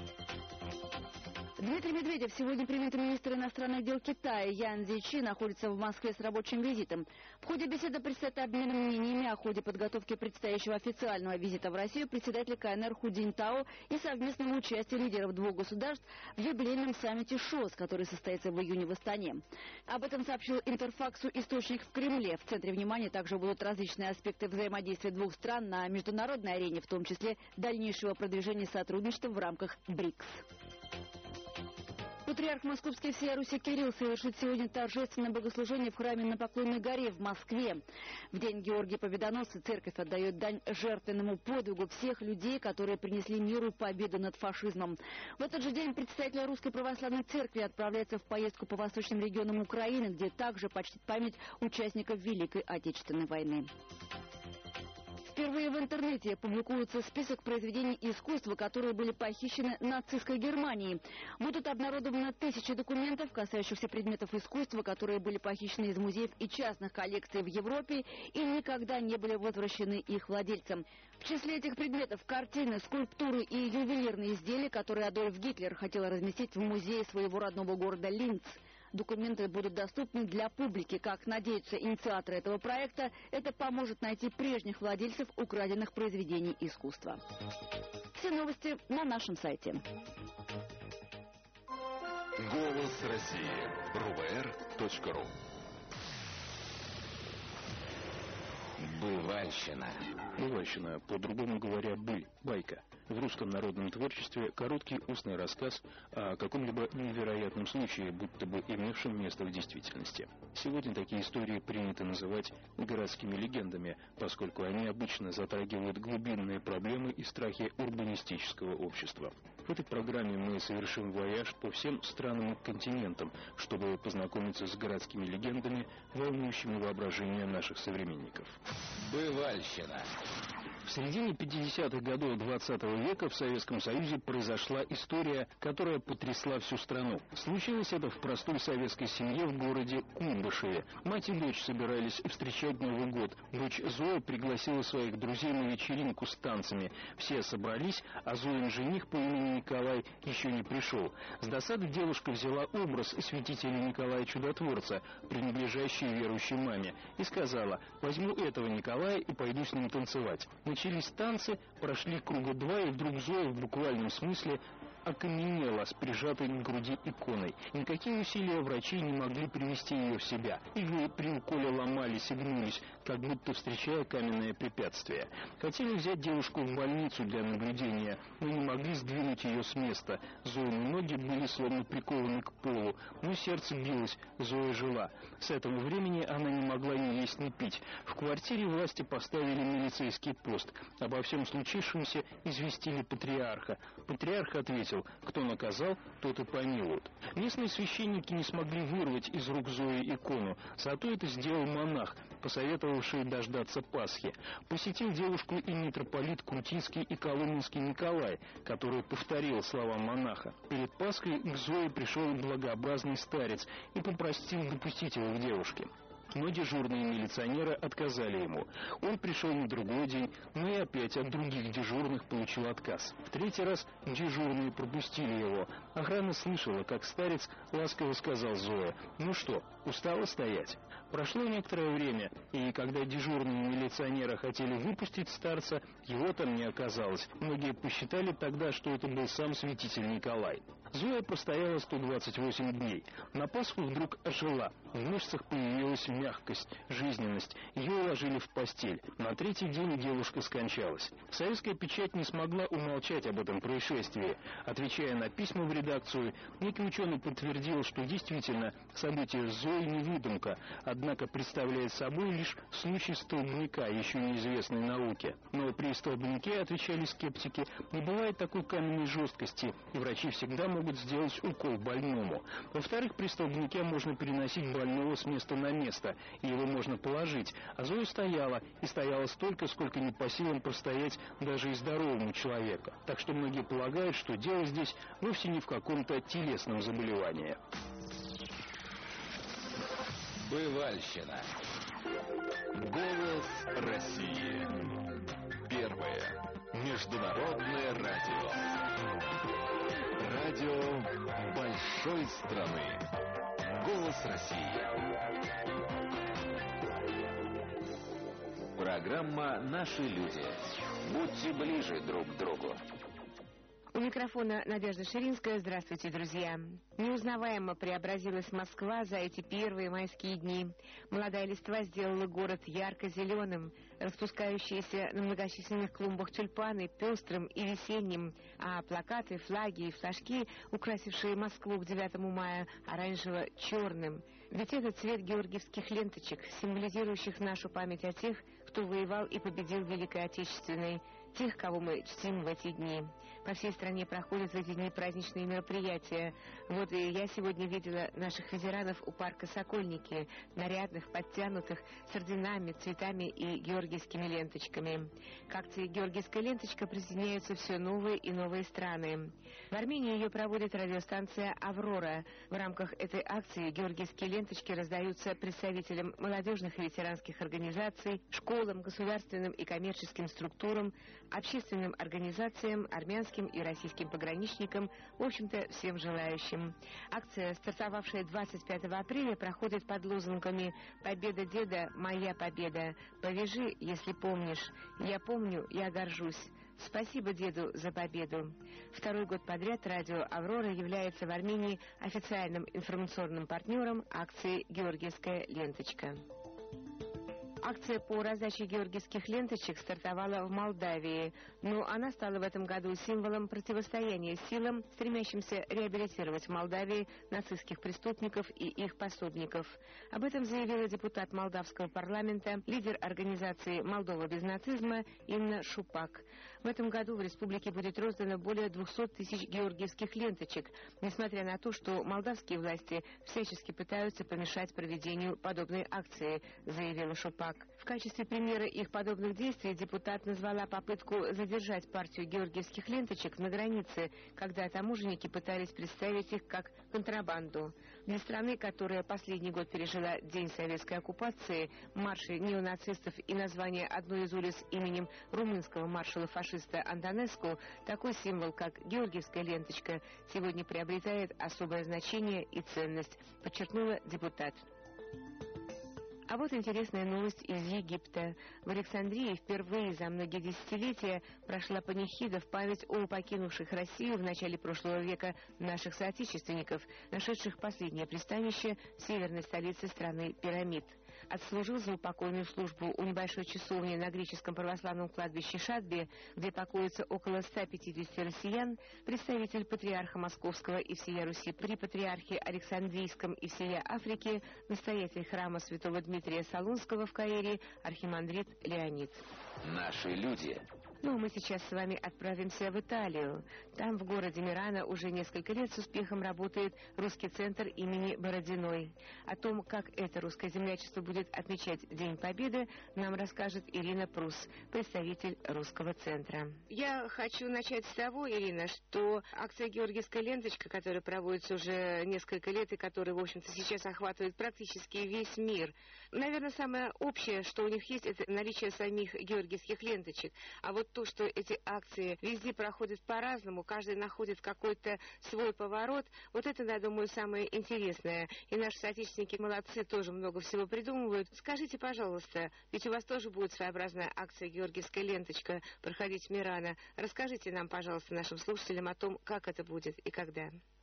Speaker 5: Дмитрий Медведев сегодня примет министра иностранных дел Китая Ян Цзичи, находится в Москве с рабочим визитом. В ходе беседы предстоит обмен мнениями о ходе подготовки предстоящего официального визита в Россию председателя КНР Ху Цзиньтао и совместного участия лидеров двух государств в юбилейном саммите ШОС, который состоится в июне в Астане. Об этом сообщил Интерфаксу источник в Кремле. В центре внимания также будут различные аспекты взаимодействия двух стран на международной арене, в том числе дальнейшего продвижения сотрудничества в рамках БРИКС. Патриарх Московский всей Руси Кирилл совершит сегодня торжественное богослужение в храме на Поклонной горе в Москве. В день Георгия Победоносца церковь отдает дань жертвенному подвигу всех людей, которые принесли миру победу над фашизмом. В этот же день представитель Русской Православной Церкви отправляется в поездку по восточным регионам Украины, где также почтит память участников Великой Отечественной войны. Впервые в интернете публикуется список произведений искусства, которые были похищены нацистской Германией. Будут обнародованы тысячи документов, касающихся предметов искусства, которые были похищены из музеев и частных коллекций в Европе и никогда не были возвращены их владельцам. В числе этих предметов картины, скульптуры и ювелирные изделия, которые Адольф Гитлер хотел разместить в музее своего родного города Линц. Документы будут доступны для публики. Как надеются инициаторы этого проекта, это поможет найти прежних владельцев украденных произведений искусства. Все новости на нашем сайте.
Speaker 4: Голос России. эр вэ эр точка ру.
Speaker 3: Бывальщина.
Speaker 18: Бывальщина, по-другому говоря, быль, байка. В русском народном творчестве короткий устный рассказ о каком-либо невероятном случае, будто бы имевшем место в действительности. Сегодня такие истории принято называть городскими легендами, поскольку они обычно затрагивают глубинные проблемы и страхи урбанистического общества. В этой программе мы совершим вояж по всем странам и континентам, чтобы познакомиться с городскими легендами, волнующими воображение наших современников.
Speaker 3: Бывальщина.
Speaker 18: В середине пятидесятых годов двадцатого века в Советском Союзе произошла история, которая потрясла всю страну. Случилось это в простой советской семье в городе Куйбышеве. Мать и дочь собирались встречать Новый год. Дочь Зоя пригласила своих друзей на вечеринку с танцами. Все собрались, а Зоин жених по имени Николай еще не пришел. С досады девушка взяла образ святителя Николая Чудотворца, принадлежащий верующей маме, и сказала: «Возьму этого Николая и пойду с ним танцевать». Начались танцы, прошли круга два, и вдруг Зоя в буквальном смысле окаменела с прижатой к груди иконой. Никакие усилия врачей не могли привести ее в себя. Иглы при уколе ломались и гнулись, как будто встречая каменное препятствие. Хотели взять девушку в больницу для наблюдения, но не могли сдвинуть ее с места. Зоины ноги были словно прикованы к полу, но сердце билось, Зоя жила. С этого времени она не могла ни есть, ни пить. В квартире власти поставили милицейский пост. Обо всем случившемся известили патриарха. Патриарх ответил: кто наказал, тот и помилует. Местные священники не смогли вырвать из рук Зои икону, зато это сделал монах, посоветовавший дождаться Пасхи. Посетил девушку и митрополит Крутицкий и Коломенский Николай, который повторил слова монаха. Перед Пасхой к Зое пришел благообразный старец и попросил допустить его к девушке. Но дежурные милиционеры отказали ему. Он пришел на другой день, но и опять от других дежурных получил отказ. В третий раз дежурные пропустили его. Охрана слышала, как старец ласково сказал Зое: «Ну что, устала стоять?» Прошло некоторое время, и когда дежурные милиционеры хотели выпустить старца, его там не оказалось. Многие посчитали тогда, что это был сам святитель Николай. Зоя простояла сто двадцать восемь дней. На Пасху вдруг ожила. В мышцах появилась мягкость, жизненность. Ее уложили в постель. На третий день девушка скончалась. Советская печать не смогла умолчать об этом происшествии. Отвечая на письма в редакцию, некий ученый подтвердил, что действительно событие с Зоей не выдумка, однако представляет собой лишь случай столбняка, еще неизвестной науке. Но при столбняке, отвечали скептики, не бывает такой каменной жесткости, и врачи всегда могут сделать укол больному. Во-вторых, при столбняке можно переносить больного с места на место, и его можно положить. А Зоя стояла, и стояла столько, сколько не по силам простоять даже и здоровому человеку. Так что многие полагают, что дело здесь вовсе не в каком-то телесном заболевании.
Speaker 4: Бывальщина. Голос России. Первое. Международное радио. Радио большой страны. Голос России.
Speaker 3: Программа «Наши люди». Будьте ближе друг к другу.
Speaker 17: У микрофона Надежда Ширинская. Здравствуйте, друзья. Неузнаваемо преобразилась Москва за эти первые майские дни. Молодая листва сделала город ярко-зеленым, распускающиеся на многочисленных клумбах тюльпаны пестрым и весенним, а плакаты, флаги и флажки, украсившие Москву к девятому мая, оранжево-черным. Ведь это цвет георгиевских ленточек, символизирующих нашу память о тех, кто воевал и победил в Великой Отечественной, тех, кого мы чтим в эти дни. По всей стране проходят в эти дни праздничные мероприятия. Вот и я сегодня видела наших ветеранов у парка «Сокольники», нарядных, подтянутых, с орденами, цветами и георгиевскими ленточками. К акции «Георгиевская ленточка» присоединяются все новые и новые страны. В Армении ее проводит радиостанция «Аврора». В рамках этой акции георгиевские ленточки раздаются представителям молодежных и ветеранских организаций, школам, государственным и коммерческим структурам, общественным организациям, армянским и российским пограничникам, в общем-то, всем желающим. Акция, стартовавшая двадцать пятого апреля, проходит под лозунгами «Победа деда, моя победа», «Повяжи, если помнишь», «Я помню, я горжусь», «Спасибо деду за победу». Второй год подряд радио «Аврора» является в Армении официальным информационным партнером акции «Георгиевская ленточка». Акция по раздаче георгиевских ленточек стартовала в Молдавии, но она стала в этом году символом противостояния силам, стремящимся реабилитировать в Молдавии нацистских преступников и их пособников. Об этом заявила депутат молдавского парламента, лидер организации «Молдова без нацизма» Инна Шупак. В этом году в республике будет роздано более двухсот тысяч георгиевских ленточек, несмотря на то, что молдавские власти всячески пытаются помешать проведению подобной акции, заявила Шупак. В качестве примера их подобных действий депутат назвала попытку задержать партию георгиевских ленточек на границе, когда таможенники пытались представить их как контрабанду. Для страны, которая последний год пережила День советской оккупации, марши неонацистов и название одной из улиц именем румынского маршала-фашиста Антонеску, такой символ, как георгиевская ленточка, сегодня приобретает особое значение и ценность, подчеркнула депутат. А вот интересная новость из Египта. В Александрии впервые за многие десятилетия прошла панихида в память о покинувших Россию в начале прошлого века наших соотечественников, нашедших последнее пристанище в северной столице страны пирамид. Отслужил заупокойную службу у небольшой часовни на греческом православном кладбище Шатби, где покоится около ста пятидесяти россиян, представитель патриарха Московского и всея Руси при патриархе Александрийском и всея Африки, настоятель храма святого Дмитрия Солунского в Каире, архимандрит Леонид.
Speaker 3: Наши люди.
Speaker 17: Ну, мы сейчас с вами отправимся в Италию. Там, в городе Мирано, уже несколько лет с успехом работает русский центр имени Бородиной. О том, как это русское землячество будет отмечать День Победы, нам расскажет Ирина Прус, представитель русского центра. Я хочу начать с того, Ирина, что акция «Георгиевская ленточка», которая проводится уже несколько лет и которая, в общем-то, сейчас охватывает практически весь мир, наверное, самое общее, что у них есть, это наличие самих георгиевских ленточек. А вот то, что эти акции везде проходят по-разному, каждый находит какой-то свой поворот, вот это, я думаю, самое интересное. И наши соотечественники молодцы, тоже много всего придумывают. Скажите, пожалуйста, ведь у вас тоже будет своеобразная акция «Георгиевская ленточка» проходить в Мирано. Расскажите нам, пожалуйста, нашим слушателям о том, как это будет и когда.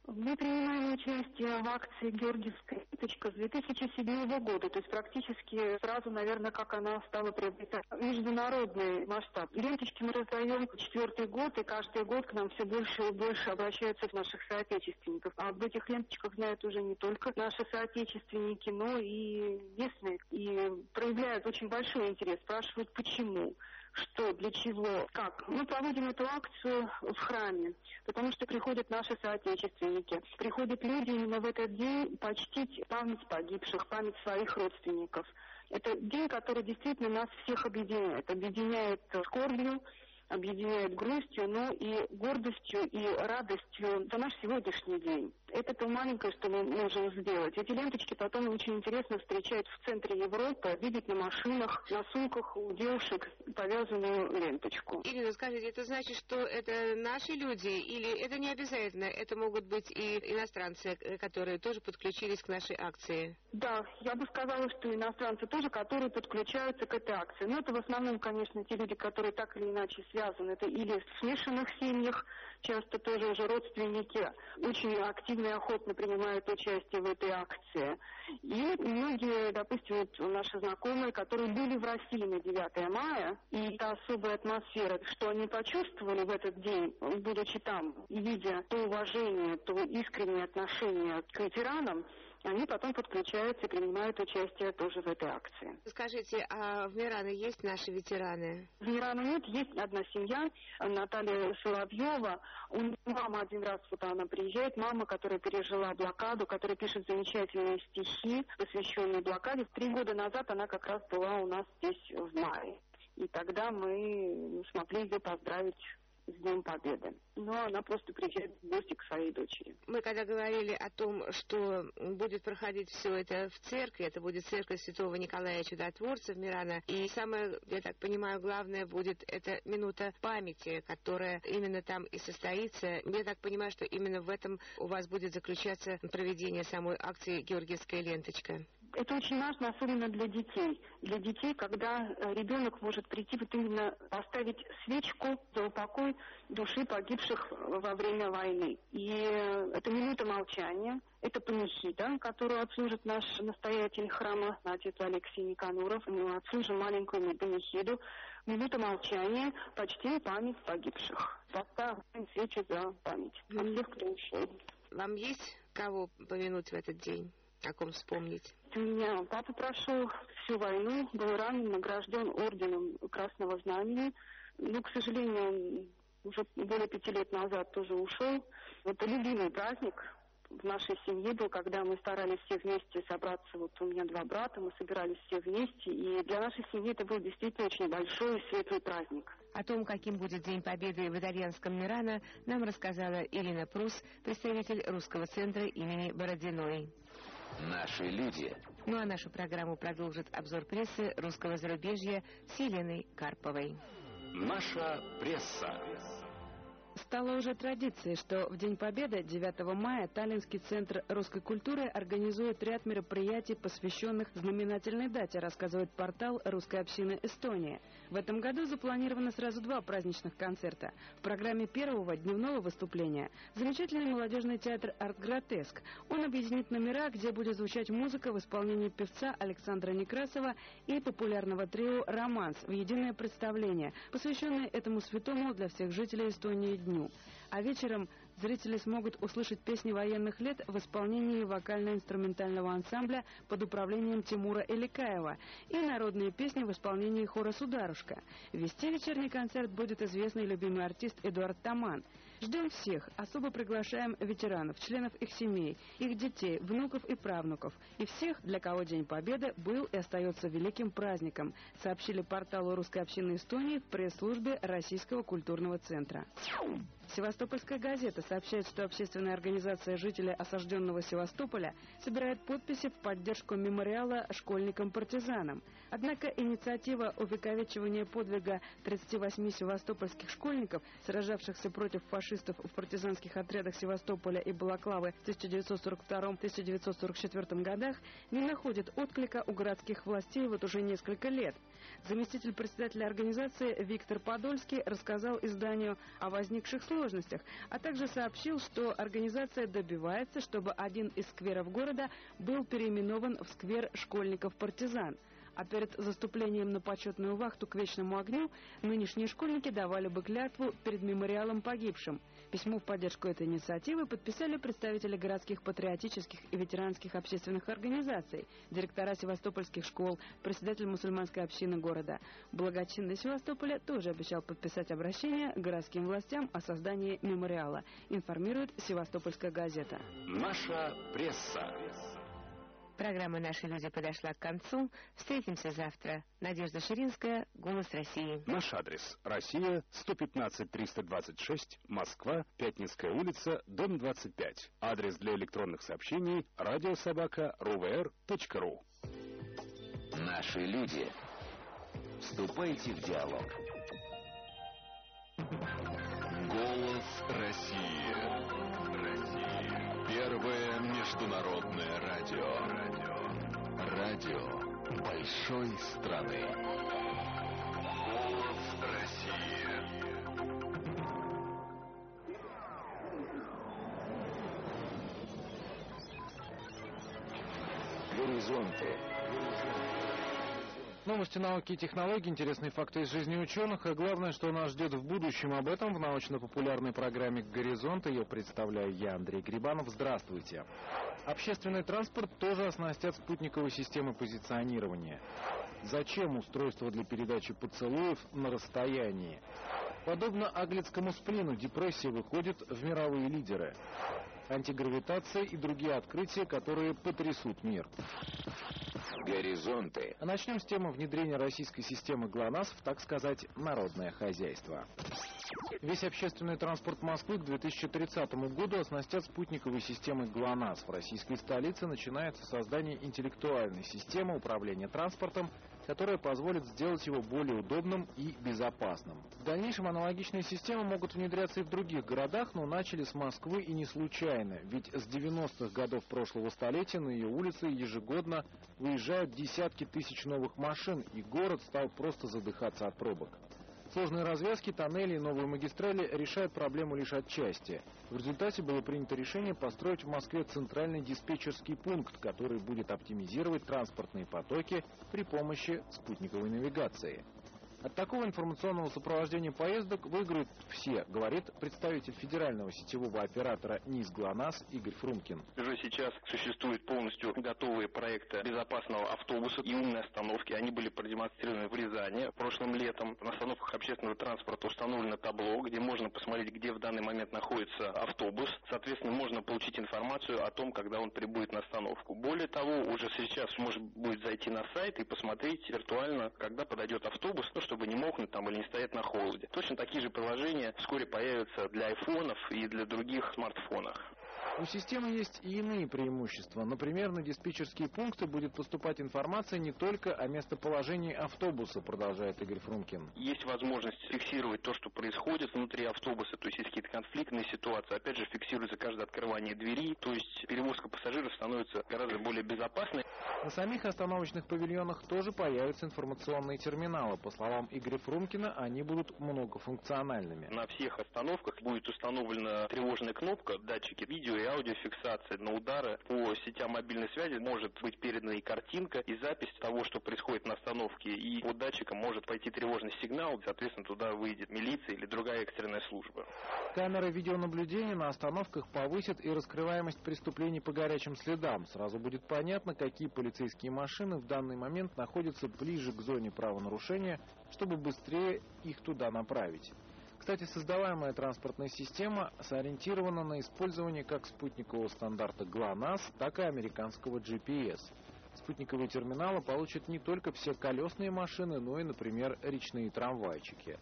Speaker 19: Мы принимаем участие в акции «Георгиевская ленточка» с две тысячи седьмого года, то есть практически сразу, наверное, как она стала приобретать международный масштаб. Ленточки мы раздаем четвертый год, и каждый год к нам все больше и больше обращаются наших соотечественников. А об этих ленточках знают уже не только наши соотечественники, но и местные. И проявляют очень большой интерес, спрашивают, почему. Что, для чего, как. Мы проводим эту акцию в храме, потому что приходят наши соотечественники. Приходят люди именно в этот день почтить память погибших, память своих родственников. Это день, который действительно нас всех объединяет. Объединяет скорбью, объединяет грустью, но и гордостью и радостью за наш сегодняшний день. Это то маленькое, что мы можем сделать. Эти ленточки потом очень интересно встречают в центре Европы, видеть на машинах, на сумках у девушек повязанную ленточку.
Speaker 17: Ирина, скажите, это значит, что это наши люди или это не обязательно? Это могут быть и иностранцы, которые тоже подключились к нашей акции?
Speaker 19: Да, я бы сказала, что иностранцы тоже, которые подключаются к этой акции. Но это в основном, конечно, те люди, которые так или иначе связаны. Это или в смешанных семьях, часто тоже уже родственники очень активно и охотно принимают участие в этой акции. И многие, допустим, вот наши знакомые, которые были в России на девятое мая, и та особая атмосфера, что они почувствовали в этот день, будучи там, и видя то уважение, то искреннее отношение к ветеранам, они потом подключаются и принимают участие тоже в этой акции.
Speaker 17: Скажите, а в Мирано есть наши ветераны?
Speaker 19: В Мирано нет, есть одна семья, Наталья Соловьева. У нее мама один раз, вот она приезжает, мама, которая пережила блокаду, которая пишет замечательные стихи, посвященные блокаде. Три года назад она как раз была у нас здесь в мае. И тогда мы смогли ее поздравить с Днем Победы. Но она просто приезжает в гости к своей дочери.
Speaker 17: Мы когда говорили о том, что будет проходить все это в церкви, это будет церковь Святого Николая Чудотворца в Мирано, и самое, я так понимаю, главное будет это минута памяти, которая именно там и состоится. Я так понимаю, что именно в этом у вас будет заключаться проведение самой акции «Георгиевская ленточка».
Speaker 19: Это очень важно, особенно для детей. Для детей, когда ребенок может прийти вот именно поставить свечку за упокой души погибших во время войны. И это минута молчания, это панихида, которую отслужит наш настоятель храма, отец Алексей Никаноров. Мы отслужим маленькую панихиду. Минута молчания, почтим память погибших. Поставим свечи за память о всех, кто ушел.
Speaker 17: Вам есть кого помянуть в этот день? О ком вспомнить?
Speaker 19: У меня папа прошел всю войну, был ранен, награжден орденом Красного Знамени. Но, к сожалению, он уже более пяти лет назад тоже ушел. Это любимый праздник в нашей семье был, когда мы старались все вместе собраться. Вот у меня два брата, мы собирались все вместе. И для нашей семьи это был действительно очень большой и светлый праздник.
Speaker 17: О том, каким будет День Победы в итальянском Мирано, нам рассказала Ирина Прус, представитель русского центра имени Бородиной.
Speaker 3: Наши люди.
Speaker 17: Ну а нашу программу продолжит обзор прессы русского зарубежья с Еленой Карповой.
Speaker 18: Наша пресса.
Speaker 20: Стало уже традицией, что в День Победы, девятого мая, Таллинский центр русской культуры организует ряд мероприятий, посвященных знаменательной дате, рассказывает портал русской общины Эстонии. В этом году запланировано сразу два праздничных концерта. В программе первого дневного выступления замечательный молодежный театр «Артгротеск». Он объединит номера, где будет звучать музыка в исполнении певца Александра Некрасова и популярного трио «Романс» в единое представление, посвященное этому святому для всех жителей Эстонии дню. А вечером зрители смогут услышать песни военных лет в исполнении вокально-инструментального ансамбля под управлением Тимура Эликаева и народные песни в исполнении хора «Сударушка». Вести вечерний концерт будет известный любимый артист Эдуард Таман. Ждем всех, особо приглашаем ветеранов, членов их семей, их детей, внуков и правнуков, и всех, для кого День Победы был и остается великим праздником, сообщили порталу русской общины Эстонии в пресс-службе Российского культурного центра. Севастопольская газета сообщает, что общественная организация жителей осажденного Севастополя собирает подписи в поддержку мемориала школьникам-партизанам. Однако инициатива увековечивания подвига тридцати восьми севастопольских школьников, сражавшихся против фашизма, фашистов в партизанских отрядах Севастополя и Балаклавы в тысяча девятьсот сорок втором — тысяча девятьсот сорок четвёртом годах, не находит отклика у городских властей вот уже несколько лет. Заместитель председателя организации Виктор Подольский рассказал изданию о возникших сложностях, а также сообщил, что организация добивается, чтобы один из скверов города был переименован в сквер школьников-партизан. А перед заступлением на почетную вахту к вечному огню нынешние школьники давали бы клятву перед мемориалом погибшим. Письмо в поддержку этой инициативы подписали представители городских патриотических и ветеранских общественных организаций, директора севастопольских школ, председатель мусульманской общины города. Благочинный Севастополя тоже обещал подписать обращение к городским властям о создании мемориала, информирует Севастопольская газета.
Speaker 3: Наша пресса.
Speaker 17: Программа «Наши люди» подошла к концу. Встретимся завтра. Надежда Ширинская, «Голос России».
Speaker 18: Наш адрес: Россия, сто пятнадцать триста двадцать шесть, Москва, Пятницкая улица, дом двадцать пять. Адрес для электронных сообщений: радиособака эр у вэ эр точка ру.
Speaker 3: Наши люди. Вступайте в диалог.
Speaker 4: Голос России. Россия. Первое международное радио. Радио большой страны. Голос России.
Speaker 3: Горизонты.
Speaker 7: Новости науки и технологий, интересные факты из жизни ученых, и главное, что нас ждет в будущем. Об этом в научно-популярной программе «Горизонт». Ее представляю я, Андрей Грибанов. Здравствуйте. Общественный транспорт тоже оснастят спутниковой системой позиционирования. Зачем устройство для передачи поцелуев на расстоянии? Подобно аглицкому сплину, депрессия выходит в мировые лидеры. Антигравитация и другие открытия, которые потрясут мир.
Speaker 3: Горизонты.
Speaker 7: А начнем с темы внедрения российской системы ГЛОНАСС в, так сказать, народное хозяйство. Весь общественный транспорт Москвы к две тысячи тридцатому году оснастят спутниковой системой ГЛОНАСС. В российской столице начинается создание интеллектуальной системы управления транспортом, которая позволит сделать его более удобным и безопасным. В дальнейшем аналогичные системы могут внедряться и в других городах, но начали с Москвы и не случайно, ведь с девяностых годов прошлого столетия на ее улицы ежегодно выезжают десятки тысяч новых машин, и город стал просто задыхаться от пробок. Сложные развязки, тоннели и новые магистрали решают проблему лишь отчасти. В результате было принято решение построить в Москве центральный диспетчерский пункт, который будет оптимизировать транспортные потоки при помощи спутниковой навигации. От такого информационного сопровождения поездок выиграют все, говорит представитель федерального сетевого оператора НИС ГЛОНАСС Игорь Фрумкин.
Speaker 12: Уже сейчас существуют полностью готовые проекты безопасного автобуса и умной остановки. Они были продемонстрированы в Рязани прошлым летом. На остановках общественного транспорта установлено табло, где можно посмотреть, где в данный момент находится автобус. Соответственно, можно получить информацию о том, когда он прибудет на остановку. Более того, уже сейчас можно будет зайти на сайт и посмотреть виртуально, когда подойдет автобус, ну, чтобы не мокнуть там или не стоять на холоде. Точно такие же приложения вскоре появятся для айфонов и для других смартфонов.
Speaker 7: У системы есть и иные преимущества. Например, на диспетчерские пункты будет поступать информация не только о местоположении автобуса, продолжает Игорь Фрумкин.
Speaker 12: Есть возможность фиксировать то, что происходит внутри автобуса, то есть есть какие-то конфликтные ситуации. Опять же, фиксируется каждое открывание двери, то есть перевозка пассажиров становится гораздо более безопасной.
Speaker 7: На самих остановочных павильонах тоже появятся информационные терминалы. По словам Игоря Фрумкина, они будут многофункциональными.
Speaker 12: На всех остановках будет установлена тревожная кнопка, датчики видео и аудиофиксации. На удары по сетям мобильной связи может быть передана и картинка, и запись того, что происходит на остановке, и по датчикам может пойти тревожный сигнал, соответственно, туда выйдет милиция или другая экстренная служба.
Speaker 7: Камеры видеонаблюдения на остановках повысят и раскрываемость преступлений по горячим следам. Сразу будет понятно, какие полицейские машины в данный момент находятся ближе к зоне правонарушения, чтобы быстрее их туда направить. Кстати, создаваемая транспортная система сориентирована на использование как спутникового стандарта ГЛОНАСС, так и американского джи пи эс. Спутниковые терминалы получат не только все колесные машины, но и, например, речные трамвайчики.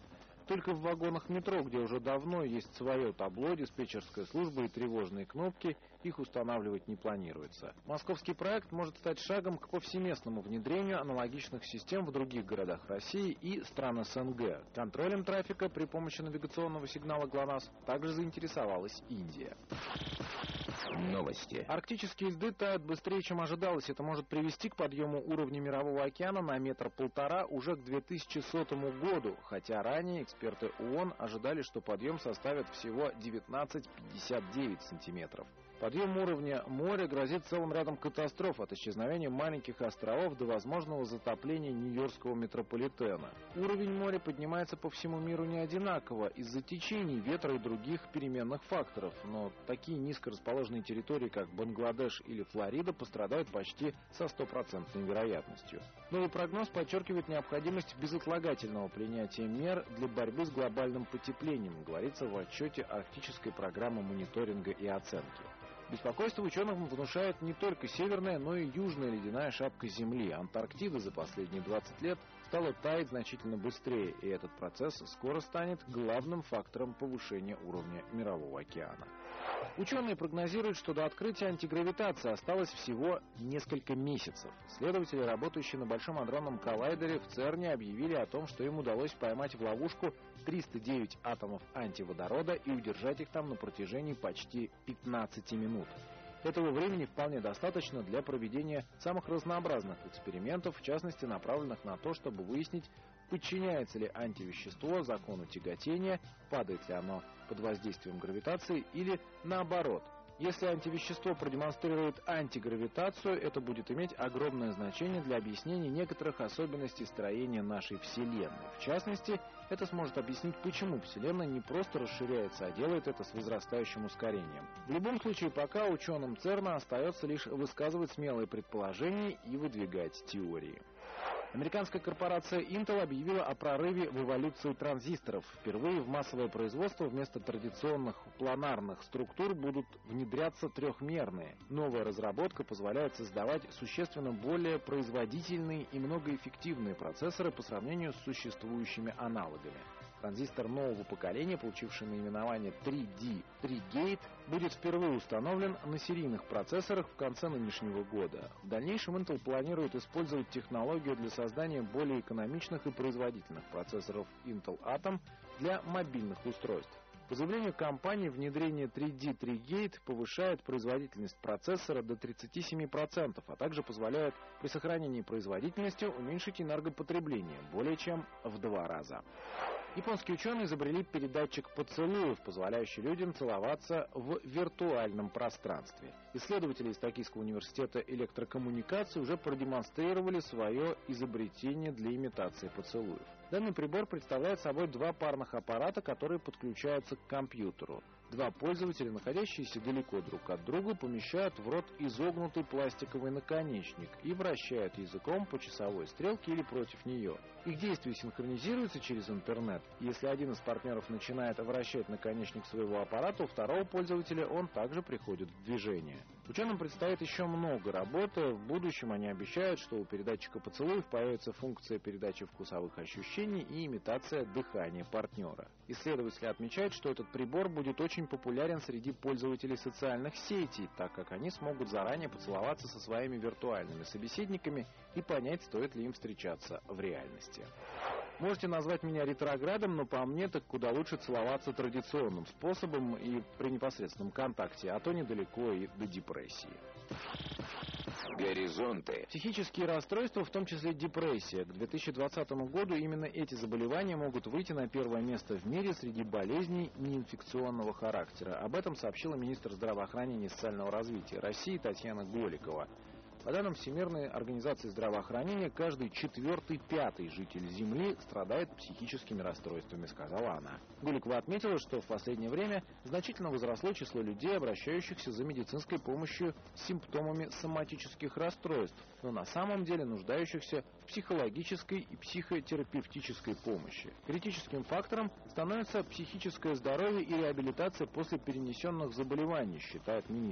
Speaker 21: Только в вагонах метро, где уже давно есть свое табло, диспетчерская служба и тревожные кнопки, их устанавливать не планируется. Московский проект может стать шагом к повсеместному внедрению аналогичных систем в других городах России и стран СНГ. Контролем трафика при помощи навигационного сигнала ГЛОНАСС также заинтересовалась Индия.
Speaker 3: Новости.
Speaker 21: Арктические льды тают быстрее, чем ожидалось. Это может привести к подъему уровня Мирового океана на метр-полтора уже к две тысячи сотому году, хотя ранее эксперты ООН ожидали, что подъем составит всего девятнадцать целых пятьдесят девять сотых сантиметров. Подъем уровня моря грозит целым рядом катастроф, от исчезновения маленьких островов до возможного затопления Нью-Йоркского метрополитена. Уровень моря поднимается по всему миру не одинаково из-за течений, ветра и других переменных факторов, но такие низко расположенные территории, как Бангладеш или Флорида, пострадают почти со стопроцентной вероятностью. Новый прогноз подчеркивает необходимость безотлагательного принятия мер для борьбы с глобальным потеплением, говорится в отчете Арктической программы мониторинга и оценки. Беспокойство ученым внушает не только северная, но и южная ледяная шапка Земли. Антарктида за последние двадцать лет стала таять значительно быстрее, и этот процесс скоро станет главным фактором повышения уровня Мирового океана. Ученые прогнозируют, что до открытия антигравитации осталось всего несколько месяцев. Исследователи, работающие на Большом адронном коллайдере в ЦЕРНе, объявили о том, что им удалось поймать в ловушку триста девять атомов антиводорода и удержать их там на протяжении почти пятнадцати минут. Этого времени вполне достаточно для проведения самых разнообразных экспериментов, в частности направленных на то, чтобы выяснить, подчиняется ли антивещество закону тяготения, падает ли оно под воздействием гравитации или наоборот. Если антивещество продемонстрирует антигравитацию, это будет иметь огромное значение для объяснения некоторых особенностей строения нашей Вселенной. В частности, это сможет объяснить, почему Вселенная не просто расширяется, а делает это с возрастающим ускорением. В любом случае, пока ученым ЦЕРНа остается лишь высказывать смелые предположения и выдвигать теории. Американская корпорация Intel объявила о прорыве в эволюции транзисторов. Впервые в массовое производство вместо традиционных планарных структур будут внедряться трехмерные. Новая разработка позволяет создавать существенно более производительные и многоэффективные процессоры по сравнению с существующими аналогами. Транзистор нового поколения, получивший наименование три ди три гейт, будет впервые установлен на серийных процессорах в конце нынешнего года. В дальнейшем Intel планирует использовать технологию для создания более экономичных и производительных процессоров Intel Atom для мобильных устройств. По заявлению компании, внедрение три ди три гейт повышает производительность процессора до тридцати семи процентов, а также позволяет при сохранении производительности уменьшить энергопотребление более чем в два раза. Японские ученые изобрели передатчик поцелуев, позволяющий людям целоваться в виртуальном пространстве. Исследователи из Токийского университета электрокоммуникаций уже продемонстрировали свое изобретение для имитации поцелуев. Данный прибор представляет собой два парных аппарата, которые подключаются к компьютеру. Два пользователя, находящиеся далеко друг от друга, помещают в рот изогнутый пластиковый наконечник и вращают языком по часовой стрелке или против нее. Их действия синхронизируются через интернет. Если один из партнеров начинает вращать наконечник своего аппарата, у второго пользователя он также приходит в движение. Ученым предстоит еще много работы. В будущем они обещают, что у передатчика поцелуев появится функция передачи вкусовых ощущений и имитация дыхания партнера. Исследователи отмечают, что этот прибор будет очень популярен среди пользователей социальных сетей, так как они смогут заранее поцеловаться со своими виртуальными собеседниками и понять, стоит ли им встречаться в реальности. Можете назвать меня ретроградом, но по мне так куда лучше целоваться традиционным способом и при непосредственном контакте, а то недалеко и до депрессии.
Speaker 3: Горизонты.
Speaker 21: Психические расстройства, в том числе депрессия. К две тысячи двадцатому году именно эти заболевания могут выйти на первое место в мире среди болезней неинфекционного характера. Об этом сообщила министр здравоохранения и социального развития России Татьяна Голикова. По данным Всемирной организации здравоохранения, каждый четвертый-пятый житель Земли страдает психическими расстройствами, сказала она. Голикова отметила, что в последнее время значительно возросло число людей, обращающихся за медицинской помощью с симптомами соматических расстройств, но на самом деле нуждающихся в психологической и психотерапевтической помощи. Критическим фактором становится психическое здоровье и реабилитация после перенесенных заболеваний, считает министр.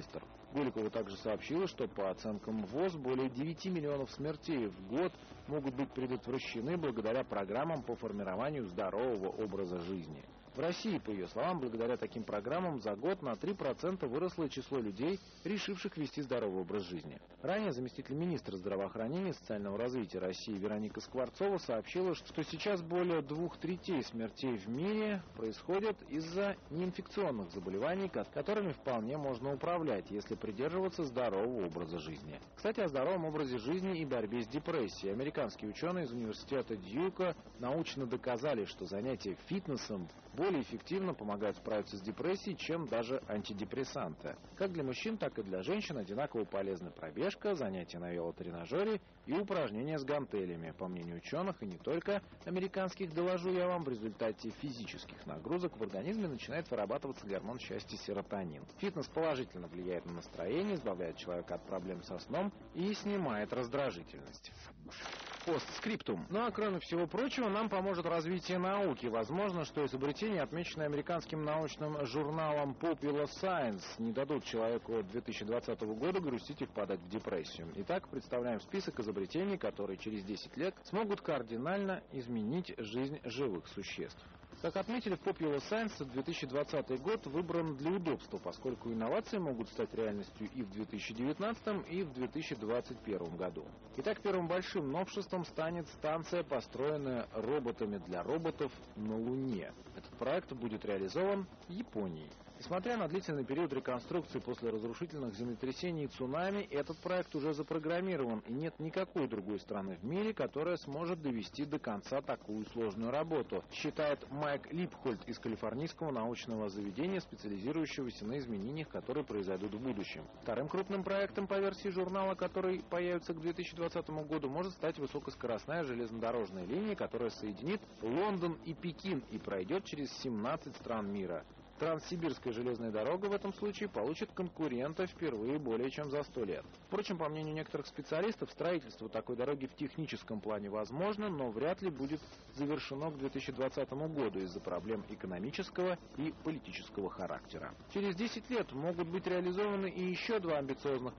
Speaker 21: Голикова также сообщила, что по оценкам ВОЗ более девяти миллионов смертей в год могут быть предотвращены благодаря программам по формированию здорового образа жизни. В России, по ее словам, благодаря таким программам за год на три процента выросло число людей, решивших вести здоровый образ жизни. Ранее заместитель министра здравоохранения и социального развития России Вероника Скворцова сообщила, что сейчас более двух третей смертей в мире происходят из-за неинфекционных заболеваний, которыми вполне можно управлять, если придерживаться здорового образа жизни. Кстати, о здоровом образе жизни и борьбе с депрессией. Американские ученые из университета Дьюка научно доказали, что занятия фитнесом более эффективно помогают справиться с депрессией, чем даже антидепрессанты. Как для мужчин, так и для женщин одинаково полезны пробежка, занятия на велотренажере и упражнения с гантелями. По мнению ученых, и не только американских, доложу я вам, в результате физических нагрузок в организме начинает вырабатываться гормон счастья серотонин. Фитнес положительно влияет на настроение, избавляет человека от проблем со сном и снимает раздражительность. Постскриптум. Ну а кроме всего прочего, нам поможет развитие науки. Возможно, что изобретения, отмеченные американским научным журналом Popular Science, не дадут человеку две тысячи двадцатого года грустить и впадать в депрессию. Итак, представляем список изобретений, которые через десять лет смогут кардинально изменить жизнь живых существ. Как отметили в Popular Science, две тысячи двадцатый год выбран для удобства, поскольку инновации могут стать реальностью и в две тысячи девятнадцатом, и в две тысячи двадцать первом году. Итак, первым большим новшеством станет станция, построенная роботами для роботов на Луне. Этот проект будет реализован Японией. Несмотря на длительный период реконструкции после разрушительных землетрясений и цунами, этот проект уже запрограммирован, и нет никакой другой страны в мире, которая сможет довести до конца такую сложную работу, считает Майк Липхольд из Калифорнийского научного заведения, специализирующегося на изменениях, которые произойдут в будущем. Вторым крупным проектом по версии журнала, который появится к две тысячи двадцатому году, может стать высокоскоростная железнодорожная линия, которая соединит Лондон и Пекин и пройдет через семнадцать стран мира. Транссибирская железная дорога в этом случае получит конкурента впервые более чем за сто лет. Впрочем, по мнению некоторых специалистов, строительство такой дороги в техническом плане возможно, но вряд ли будет завершено к две тысячи двадцатому году из-за проблем экономического и политического характера. Через десять лет могут быть реализованы и еще два амбициозных